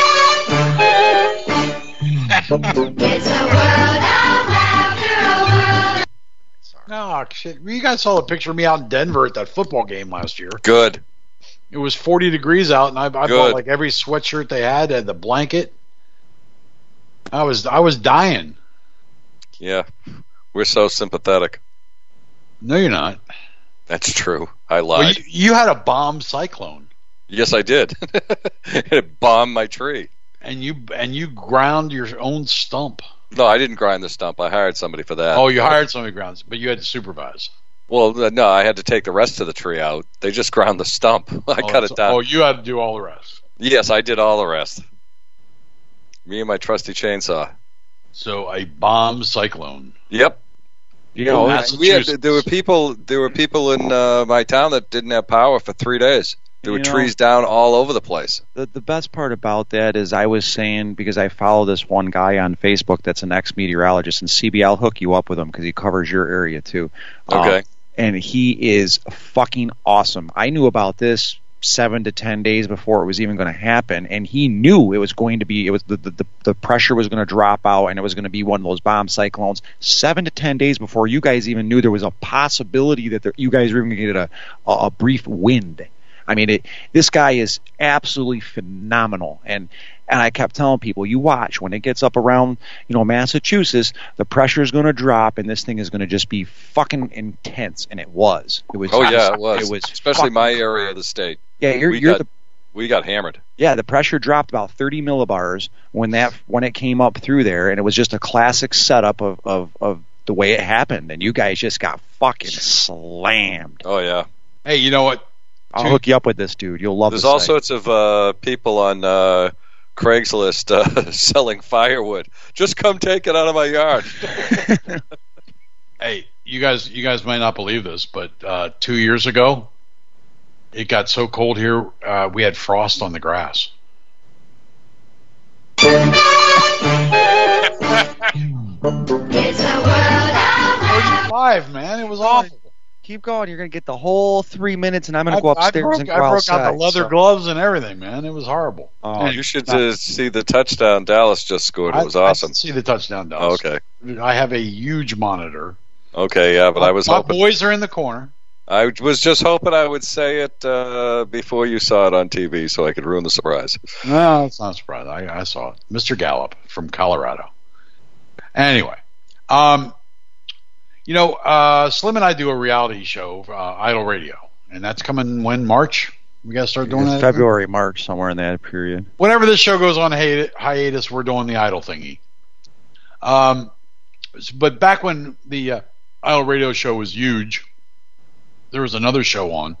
a world after a world. No, shit. You guys saw the picture of me out in Denver at that football game last year. Good. It was forty degrees out, and I, I Good. bought like every sweatshirt they had, had the blanket. I was I was dying. Yeah, we're so sympathetic. No, you're not. That's true. I lied. Well, you, you had a bomb cyclone. Yes, I did. It bombed my tree. And you and you ground your own stump. No, I didn't grind the stump. I hired somebody for that. Oh, you hired somebody to ground, but you had to supervise. Well, no, I had to take the rest of the tree out. They just ground the stump. I oh, cut it down. Oh, you had to do all the rest. Yes, I did all the rest. Me and my trusty chainsaw. So a bomb cyclone. Yep. You know, we had, there were people. There were people in uh, my town that didn't have power for three days. There were you know, trees down all over the place. The the best part about that is I was saying, because I follow this one guy on Facebook that's an ex-meteorologist, and C B, I'll hook you up with him because he covers your area too. Okay. Um, and he is fucking awesome. I knew about this seven to ten days before it was even going to happen, and he knew it was going to be. It was the the, the pressure was going to drop out, and it was going to be one of those bomb cyclones. Seven to ten days before you guys even knew there was a possibility that there, you guys were even going to get a, a, a brief wind. I mean, it, this guy is absolutely phenomenal, and and I kept telling people, you watch when it gets up around, you know, Massachusetts, the pressure is going to drop, and this thing is going to just be fucking intense, and it was. It was. Oh yeah, it was. It was especially fucking, my area of the state. Yeah, you're we you're got, the. We got hammered. Yeah, the pressure dropped about thirty millibars when that when it came up through there, and it was just a classic setup of of, of the way it happened, and you guys just got fucking slammed. Oh yeah. Hey, you know what? I'll hook you up with this dude. You'll love. There's the all site. sorts of uh, people on uh, Craigslist uh, selling firewood. Just come take it out of my yard. Hey, you guys, you guys might not believe this, but uh, two years ago, it got so cold here, uh, we had frost on the grass. Five, man, it was awful. Keep going. You're going to get the whole three minutes, and I'm going to go I, upstairs I broke, and go I broke outside. out the leather so. gloves and everything, man. It was horrible. Oh, you should uh, see the touchdown Dallas just scored. It was I, awesome. I didn't see the touchdown, Dallas. Okay. I have a huge monitor. Okay, yeah, but my, I was my hoping. boys are in the corner. I was just hoping I would say it uh, before you saw it on T V, so I could ruin the surprise. No, it's not a surprise. I, I saw it. Mister Gallup from Colorado. Anyway, um, you know, uh, Slim and I do a reality show, uh, Idle Radio, and that's coming when March. We got to start doing It's that. February, March, somewhere in that period. Whenever this show goes on hi- hiatus, we're doing the Idle thingy. Um, but back when the uh, Idle Radio show was huge, there was another show on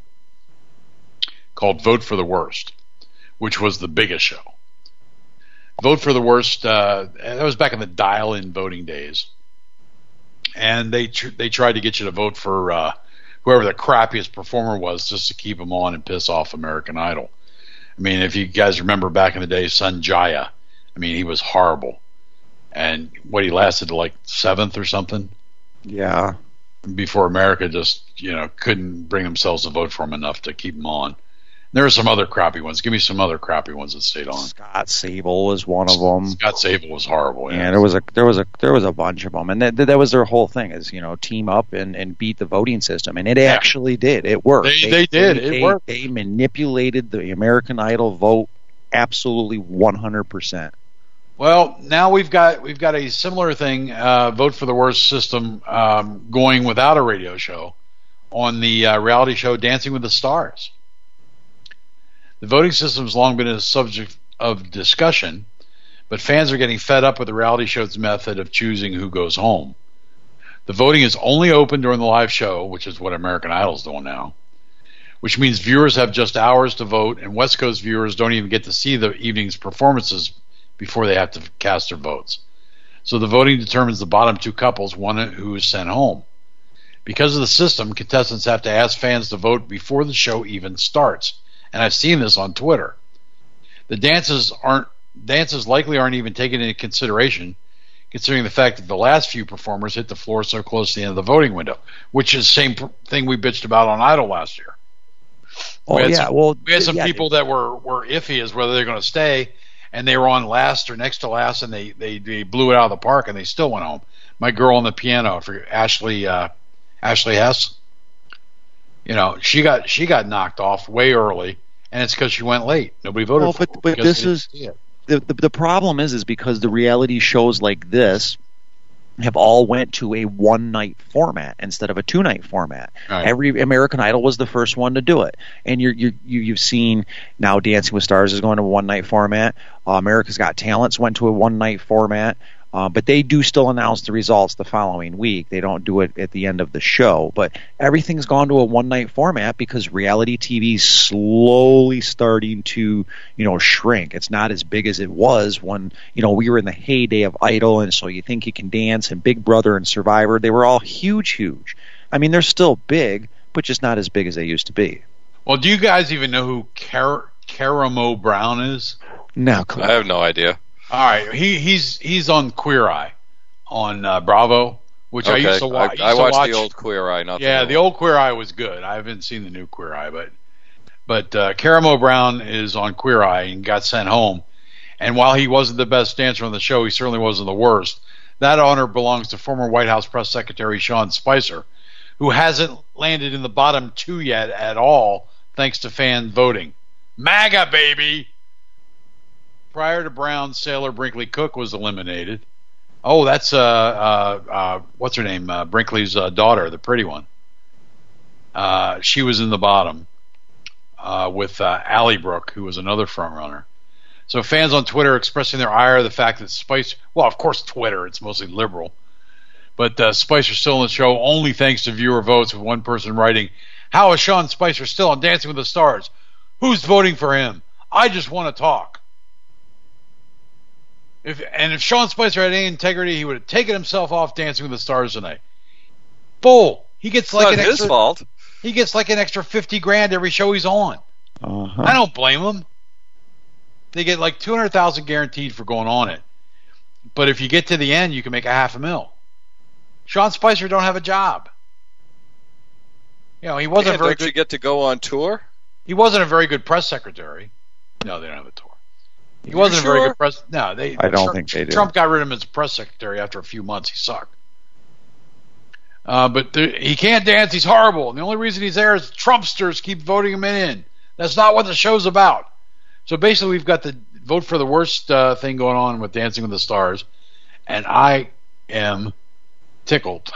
called Vote for the Worst, which was the biggest show. Vote for the Worst, uh, that was back in the dial-in voting days. And they tr- they tried to get you to vote for uh, whoever the crappiest performer was just to keep them on and piss off American Idol. I mean, if you guys remember back in the day, Sanjaya, I mean, he was horrible. And what, he lasted to like seventh or something? Yeah. Before America just, you know, couldn't bring themselves to vote for him enough to keep him on. There were some other crappy ones. Give me some other crappy ones that stayed on. Scott Sable was one of them. Scott Sable was horrible. Yeah, yeah there was a there was a there was a bunch of them, and that that was their whole thing is, you know, team up and, and beat the voting system, and it yeah. actually did. It worked. They, they, they did. They, it they, worked. They manipulated the American Idol vote absolutely one hundred percent. Well, now we've got we've got a similar thing, uh, Vote for the Worst system, um, going without a radio show on the uh, reality show Dancing with the Stars. The voting system has long been a subject of discussion, but fans are getting fed up with the reality show's method of choosing who goes home. The voting is only open during the live show, which is what American Idol's doing now, which means viewers have just hours to vote, and West Coast viewers don't even get to see the evening's performances before they have to cast their votes. So the voting determines the bottom two couples, one who is sent home. Because of the system, contestants have to ask fans to vote before the show even starts. And I've seen this on Twitter. The dances aren't dances likely aren't even taken into consideration, considering the fact that the last few performers hit the floor so close to the end of the voting window, which is the same thing we bitched about on Idol last year. Oh, we had yeah, some, well, we had some yeah, people that were, were iffy as whether they're going to stay, and they were on last or next to last, and they, they, they blew it out of the park, and they still went home. My girl on the piano, for Ashley uh, Ashley Hess, you know, she got she got knocked off way early, and it's because she went late. Nobody voted well, for but, her. But this is the, the the problem is is because the reality shows like this have all went to a one night format instead of a two night format. Right. Every American Idol was the first one to do it, and you're, you're you you've seen now Dancing with Stars is going to a one night format. Uh, America's Got Talents went to a one night format. Uh, but they do still announce the results the following week. They don't do it at the end of the show. But everything's gone to a one-night format because reality T V is slowly starting to, you know, shrink. It's not as big as it was when, you know, we were in the heyday of Idol and So You Think You Can Dance and Big Brother and Survivor. They were all huge, huge. I mean, they're still big, but just not as big as they used to be. Well, do you guys even know who Car- Karamo Brown is? No, I have no idea. All right, he he's he's on Queer Eye on uh, Bravo, which okay. I used to, wa- I, I used to watched watch. the old Queer Eye, not yeah, the, the old Queer Eye was good. I haven't seen the new Queer Eye, but But uh, Karamo Brown is on Queer Eye and got sent home. And while he wasn't the best dancer on the show, he certainly wasn't the worst. That honor belongs to former White House Press Secretary Sean Spicer, who hasn't landed in the bottom two yet at all, thanks to fan voting. MAGA, baby! Prior to Brown, Sailor Brinkley Cook was eliminated. Oh, that's, uh, uh, uh, what's her name? Uh, Brinkley's uh, daughter, the pretty one. Uh, she was in the bottom uh, with uh, Allie Brooke, who was another frontrunner. So fans on Twitter expressing their ire at the fact that Spicer, well, of course Twitter, it's mostly liberal, but uh, Spicer's still in the show only thanks to viewer votes, with one person writing, "How is Sean Spicer still on Dancing with the Stars? Who's voting for him? I just want to talk." If and if Sean Spicer had any integrity, he would have taken himself off Dancing with the Stars tonight. Bull. He gets like not an his extra, fault. He gets like an extra fifty grand every show he's on. Uh-huh. I don't blame him. They get like two hundred thousand guaranteed for going on it. But if you get to the end, you can make a half a mil. Sean Spicer don't have a job. You know, he wasn't Yeah, very don't good. you get to go on tour? He wasn't a very good press secretary. No, they don't have a tour. He You wasn't a very sure? good press. No, they. I don't Trump, think they do. Trump got rid of him as press secretary after a few months. He sucked. Uh, but there, he can't dance. He's horrible. And the only reason he's there is Trumpsters keep voting him in. That's not what the show's about. So basically, we've got the vote for the worst uh, thing going on with Dancing with the Stars, and I am tickled.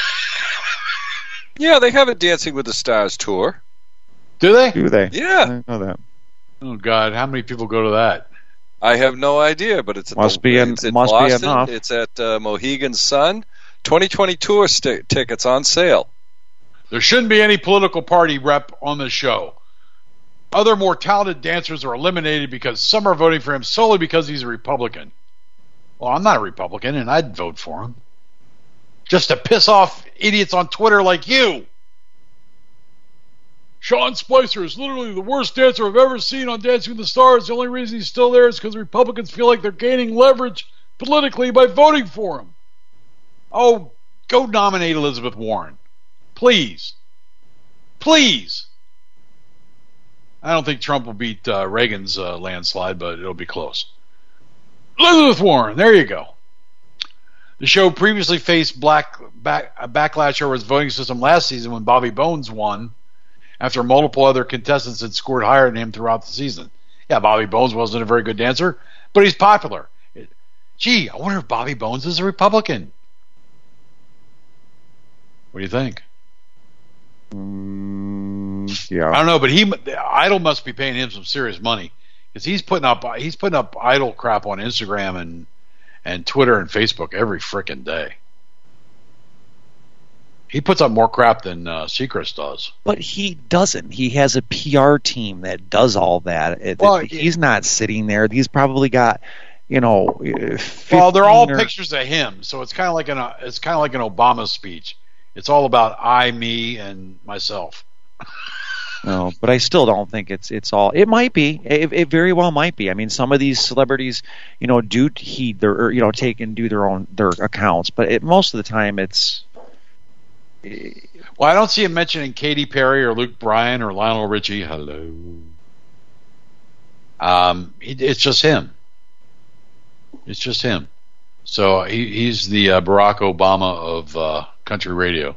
Yeah, they have a Dancing with the Stars tour. Do they? Do they? Yeah. I didn't know that. Oh God, how many people go to that? I have no idea, but it's at Must the, be en- it's in must be Boston. enough. It's at uh, Mohegan Sun. twenty twenty tour st- tickets on sale. There shouldn't be any political party rep on the show. Other more talented dancers are eliminated because some are voting for him solely because he's a Republican. Well, I'm not a Republican, and I'd vote for him. Just to piss off idiots on Twitter like you. Sean Spicer is literally the worst dancer I've ever seen on Dancing with the Stars. The only reason he's still there is because Republicans feel like they're gaining leverage politically by voting for him. Oh, go nominate Elizabeth Warren. Please. Please. I don't think Trump will beat uh, Reagan's uh, landslide, but it'll be close. Elizabeth Warren, there you go. The show previously faced black, back, a backlash over its voting system last season when Bobby Bones won, after multiple other contestants had scored higher than him throughout the season. Yeah, Bobby Bones wasn't a very good dancer, but he's popular. It, gee, I wonder if Bobby Bones is a Republican. What do you think? Mm, yeah. I don't know, but he Idol must be paying him some serious money because he's putting up he's putting up Idol crap on Instagram and and Twitter and Facebook every frickin' day. He puts up more crap than uh, Seacrest does. But he doesn't. He has a P R team that does all that. It, Well, it, he's not sitting there. He's probably got, you know, Well, they're all or, pictures of him, so it's kind of like an uh, it's kind of like an Obama speech. It's all about I, me, and myself. No, but I still don't think it's it's all. It might be. It, it very well might be. I mean, some of these celebrities, you know, do heed their, or, you know, take and do their own their accounts, but it, most of the time it's. Well, I don't see him mentioning Katy Perry or Luke Bryan or Lionel Richie. Hello. Um, it, it's just him. It's just him. So he, he's the uh, Barack Obama of uh, country radio.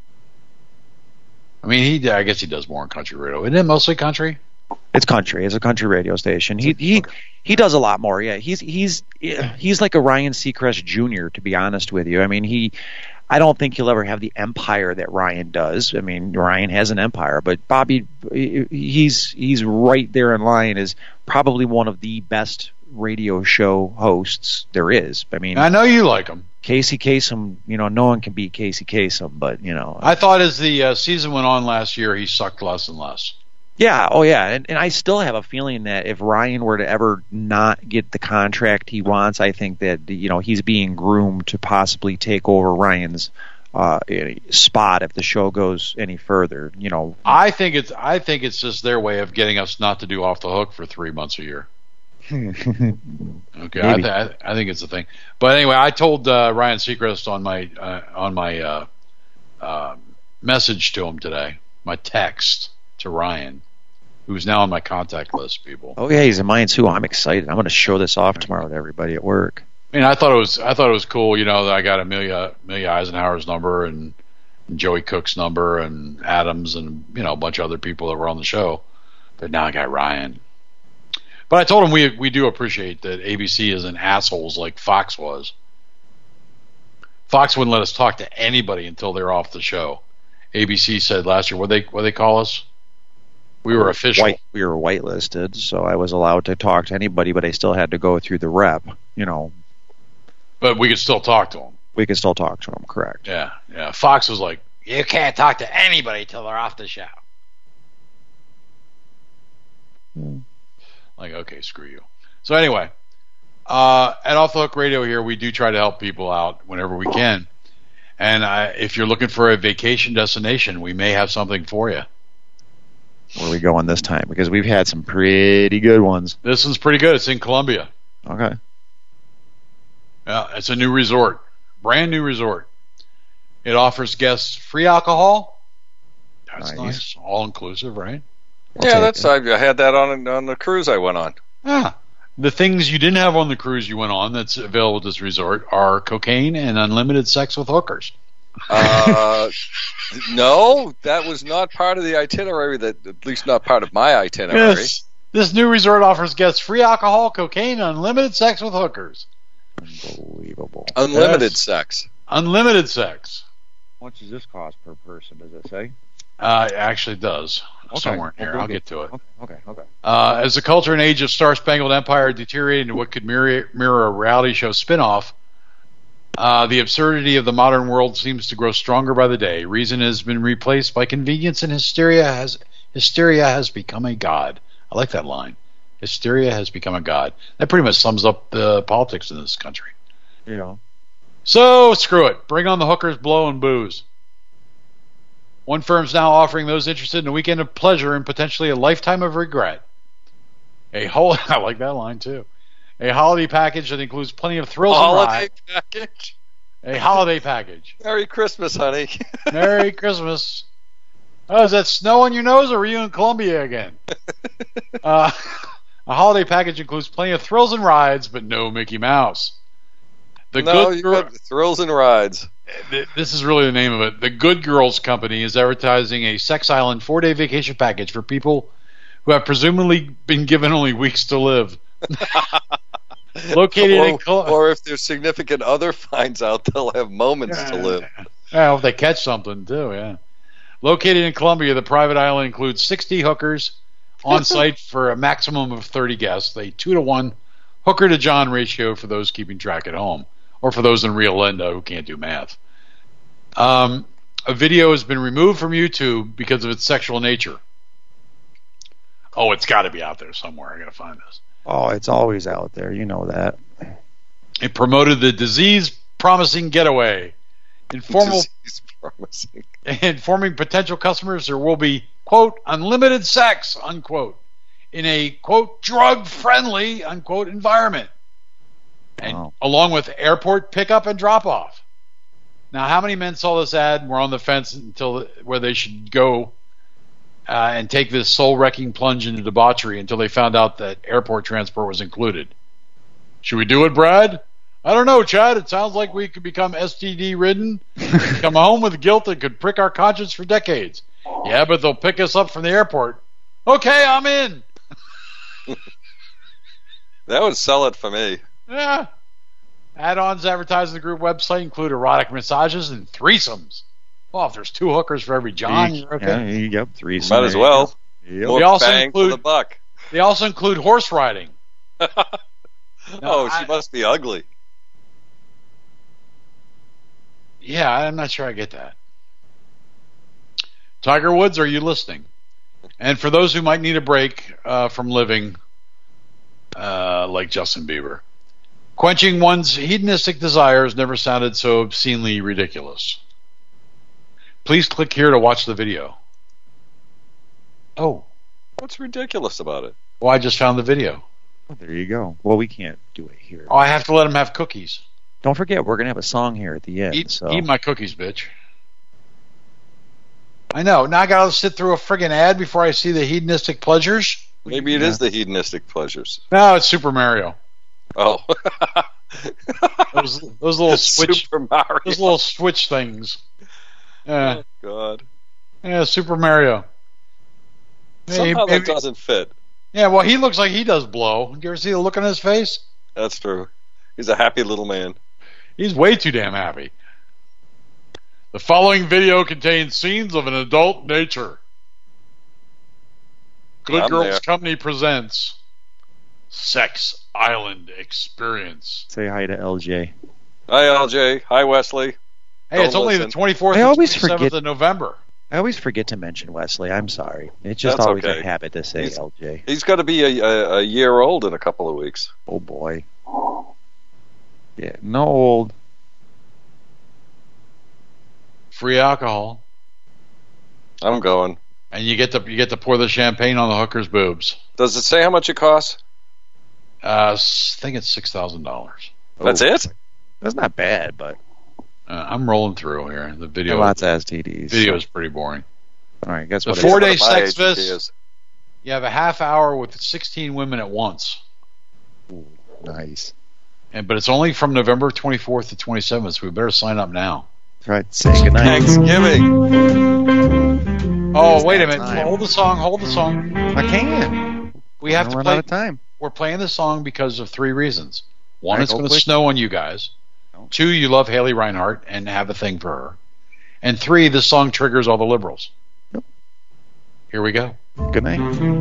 I mean, he I guess he does more in country radio. Isn't it mostly country? It's country. It's a country radio station. He he he does a lot more. Yeah, he's he's he's like a Ryan Seacrest Junior To be honest with you, I mean he. I don't think he'll ever have the empire that Ryan does. I mean, Ryan has an empire, but Bobby, he's he's right there in line as probably one of the best radio show hosts there is. I mean, I know you like him. Casey Kasem, you know, no one can beat Casey Kasem, but you know, I thought as the uh, season went on last year, he sucked less and less. yeah, oh yeah, and, and I still have a feeling that if Ryan were to ever not get the contract he wants, I think that you know he's being groomed to possibly take over Ryan's uh, spot if the show goes any further. You know, I think it's I think it's just their way of getting us not to do Off the Hook for three months a year. Okay, I, th- I, I think it's the thing. But anyway, I told uh, Ryan Seacrest on my uh, on my uh, uh, message to him today, my text to Ryan. who's now on my contact list, people. Oh yeah, he's in mine too. I'm excited. I'm going to show this off tomorrow to everybody at work. I mean, I thought it was I thought it was cool. You know, that I got Amelia Amelia Eisenhower's number and, and Joey Cook's number and Adams and you know a bunch of other people that were on the show. But now I got Ryan. But I told him we we do appreciate that A B C isn't assholes like Fox was. Fox wouldn't let us talk to anybody until they're off the show. A B C said last year, what they what they call us? We were official. White, we were whitelisted, so I was allowed to talk to anybody, but I still had to go through the rep. You know. But we could still talk to them. We could still talk to them, correct? Yeah, yeah. Fox was like, you can't talk to anybody till they're off the show. Hmm. Like, okay, screw you. So anyway, uh, at Off the Hook Radio here, we do try to help people out whenever we can. And I, if you're looking for a vacation destination, we may have something for you. Where are we going this time? Because we've had some pretty good ones. This one's pretty good. It's in Colombia. Okay. Yeah, it's a new resort. Brand new resort. It offers guests free alcohol. That's nice. nice. All inclusive, right? I'll yeah, that's I had that on on the cruise I went on. Yeah. The things you didn't have on the cruise you went on that's available at this resort are cocaine and unlimited sex with hookers. Uh, no, that was not part of the itinerary. That at least not part of my itinerary. Yes. This new resort offers guests free alcohol, cocaine, and unlimited sex with hookers. Unbelievable. Unlimited yes. sex. Unlimited sex. How much does this cost per person? Does it say? Uh, it actually does. Okay. Somewhere in here. We'll I'll get, get to it. Okay, okay. okay. Uh, as the culture and age of Star-Spangled Empire deteriorated into what could mirror, mirror a reality show spin-off, uh, the absurdity of the modern world seems to grow stronger by the day. Reason has been replaced by convenience, and hysteria has hysteria has become a god. I like that line. Hysteria has become a god. That pretty much sums up the politics in this country. You know. So, screw it. Bring on the hookers, blow, and booze. One firm's now offering those interested in a weekend of pleasure and potentially a lifetime of regret. A whole, I like that line too. A holiday package that includes plenty of thrills and rides. Holiday package? A holiday package. Merry Christmas, honey. Merry Christmas. Oh, is that snow on your nose, or are you in Colombia again? uh, a holiday package includes plenty of thrills and rides, but no Mickey Mouse. The no, good you got thrills and rides. This is really the name of it. The Good Girls Company is advertising a Sex Island four-day vacation package for people who have presumably been given only weeks to live. Located or, in Col- or if their significant other finds out, they'll have moments yeah. to live. Yeah, if they catch something, too, yeah. Located in Colombia, the private island includes sixty hookers on site for a maximum of thirty guests, a two to one hooker to John ratio for those keeping track at home, or for those in Rio Linda who can't do math. Um, a video has been removed from YouTube because of its sexual nature. Oh, it's got to be out there somewhere. I got to find this. Oh, it's always out there. You know that. It promoted the disease-promising getaway. Informal, disease-promising. Informing potential customers there will be, quote, unlimited sex, unquote, in a, quote, drug-friendly, unquote, environment. And wow. along with airport pickup and drop-off. Now, how many men saw this ad and were on the fence until where they should go uh, and take this soul-wrecking plunge into debauchery until they found out that airport transport was included? Should we do it, Brad? I don't know, Chad. It sounds like we could become S T D-ridden, come home with guilt that could prick our conscience for decades. Yeah, but they'll pick us up from the airport. Okay, I'm in. That would sell it for me. Yeah. Add-ons advertised on the group website include erotic massages and threesomes. Well, if there's two hookers for every John, you're okay. Yeah, yep, threesomes. Might as well. Yep. More They also bang include- for the buck. They also include horse riding. Now, oh, she I- must be ugly. Yeah, I'm not sure I get that. Tiger Woods, are you listening? And for those who might need a break uh, from living uh, like Justin Bieber, quenching one's hedonistic desires never sounded so obscenely ridiculous. Please click here to watch the video. Oh. What's ridiculous about it? Well, I just found the video. Oh, there you go. Well, we can't do it here. Oh, I have to let him have cookies. Don't forget, we're going to have a song here at the end. Eat, so. eat my cookies, bitch. I know. Now I got to sit through a friggin' ad before I see the hedonistic pleasures. Maybe it yeah. is the hedonistic pleasures. No, it's Super Mario. Oh. those, those little switch. Super Mario. Those little switch things. Yeah. Oh, God. Yeah, Super Mario. Somehow maybe, that doesn't fit. Yeah, well, he looks like he does blow. You ever see the look on his face? That's true. He's a happy little man. He's way too damn happy. The following video contains scenes of an adult nature. Good I'm Girls there. Company presents Sex Island Experience. Say hi to L J. Hi, L J. Hi, Wesley. Hey, Don't it's only listen. the twenty-fourth and twenty-seventh of November. I always forget to mention Wesley. I'm sorry. It's just That's always okay. a habit to say he's, L J. He's got to be a, a, a year old in a couple of weeks. Oh, boy. Yeah, no old. Free alcohol. I'm going. And you get to you get to pour the champagne on the hooker's boobs. Does it say how much it costs? Uh, I think it's six thousand dollars. That's oh, it? That's not bad, but uh, I'm rolling through here. The video, and lots of S T Ds. Video so. is pretty boring. All right, guess the what? The four-day sex fest. You have a half hour with sixteen women at once. Ooh, nice. And but it's only from November twenty-fourth to twenty-seventh, so we better sign up now. That's right. Say goodnight. Thanksgiving. Oh, wait a minute. Time. Hold the song. Hold the song. I can. We have I to run play. Out of time. We're playing the song because of three reasons. One, right, it's going to snow on you guys. No. Two, you love Haley Reinhart and have a thing for her. And three, this song triggers all the liberals. Nope. Here we go. Good night.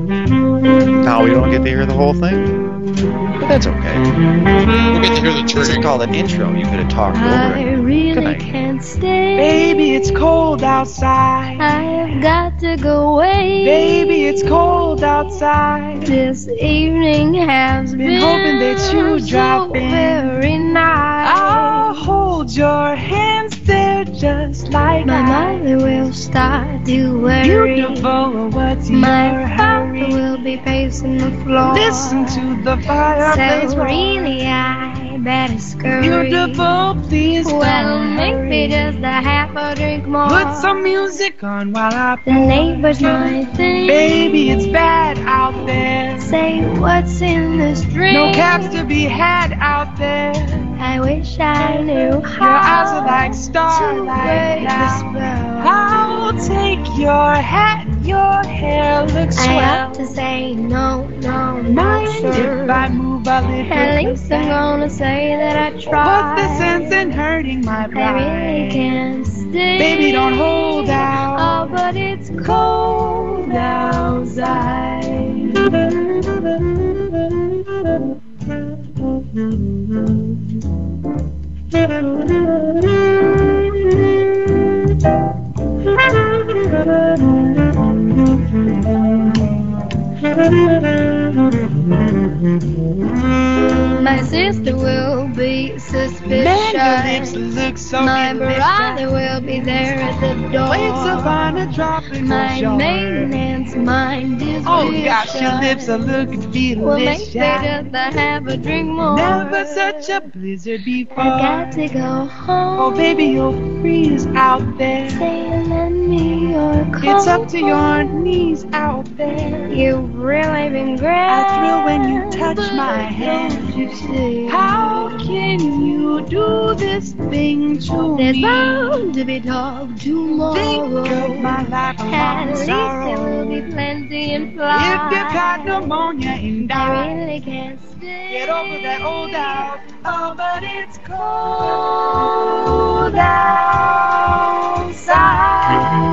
Now we don't get to hear the whole thing, but that's okay. We'll get to hear the trigger. This is called an intro. You could have talked over I it. really Good night. can't stay. Baby, it's cold outside. I've got to go away. Baby, it's cold outside. This evening has been, been hoping that you so drop in. Very nice. I'll hold your hands there just like my I. mother will start to worry. Beautiful, what's my your hurry? My will be pacing the floor. Listen to the fireplace. So really, I better scurry. Beautiful, please well, maybe just a half a drink more. Put some music on while I pour. The neighbors might think, baby, it's bad out there. Say what's in this drink. No cabs to be had out there. I wish I knew how. Your eyes are like starlight now. I'll take your hat. Your hair looks swell. I have to say no, no, mind sure. If I move a little. At least I'm gonna say that I tried. What's the sense in hurting my pride? I really can't stay. Baby, don't hold out. Oh, but it's cold outside. My sister will be suspicious. Man, your lips look so My delicious. Brother will be there at the door. Waits upon a tropical My shore. Maintenance mind is Oh vicious. Gosh, your lips are looking delicious. Well, make they just have a drink more. Never such a blizzard before. I got to go home. Oh, baby, you'll freeze out there. Say, lend me your coat. It's up to your knees out there. You've really been great. I thrill when you touch my hand. You see. How can you do this thing to There's me? There's bound to be talk tomorrow. Think of my life At least sorrow. There will be plenty in flight. If you've got pneumonia and I really can't stay. Get over that old doubt. Oh, but it's cold outside.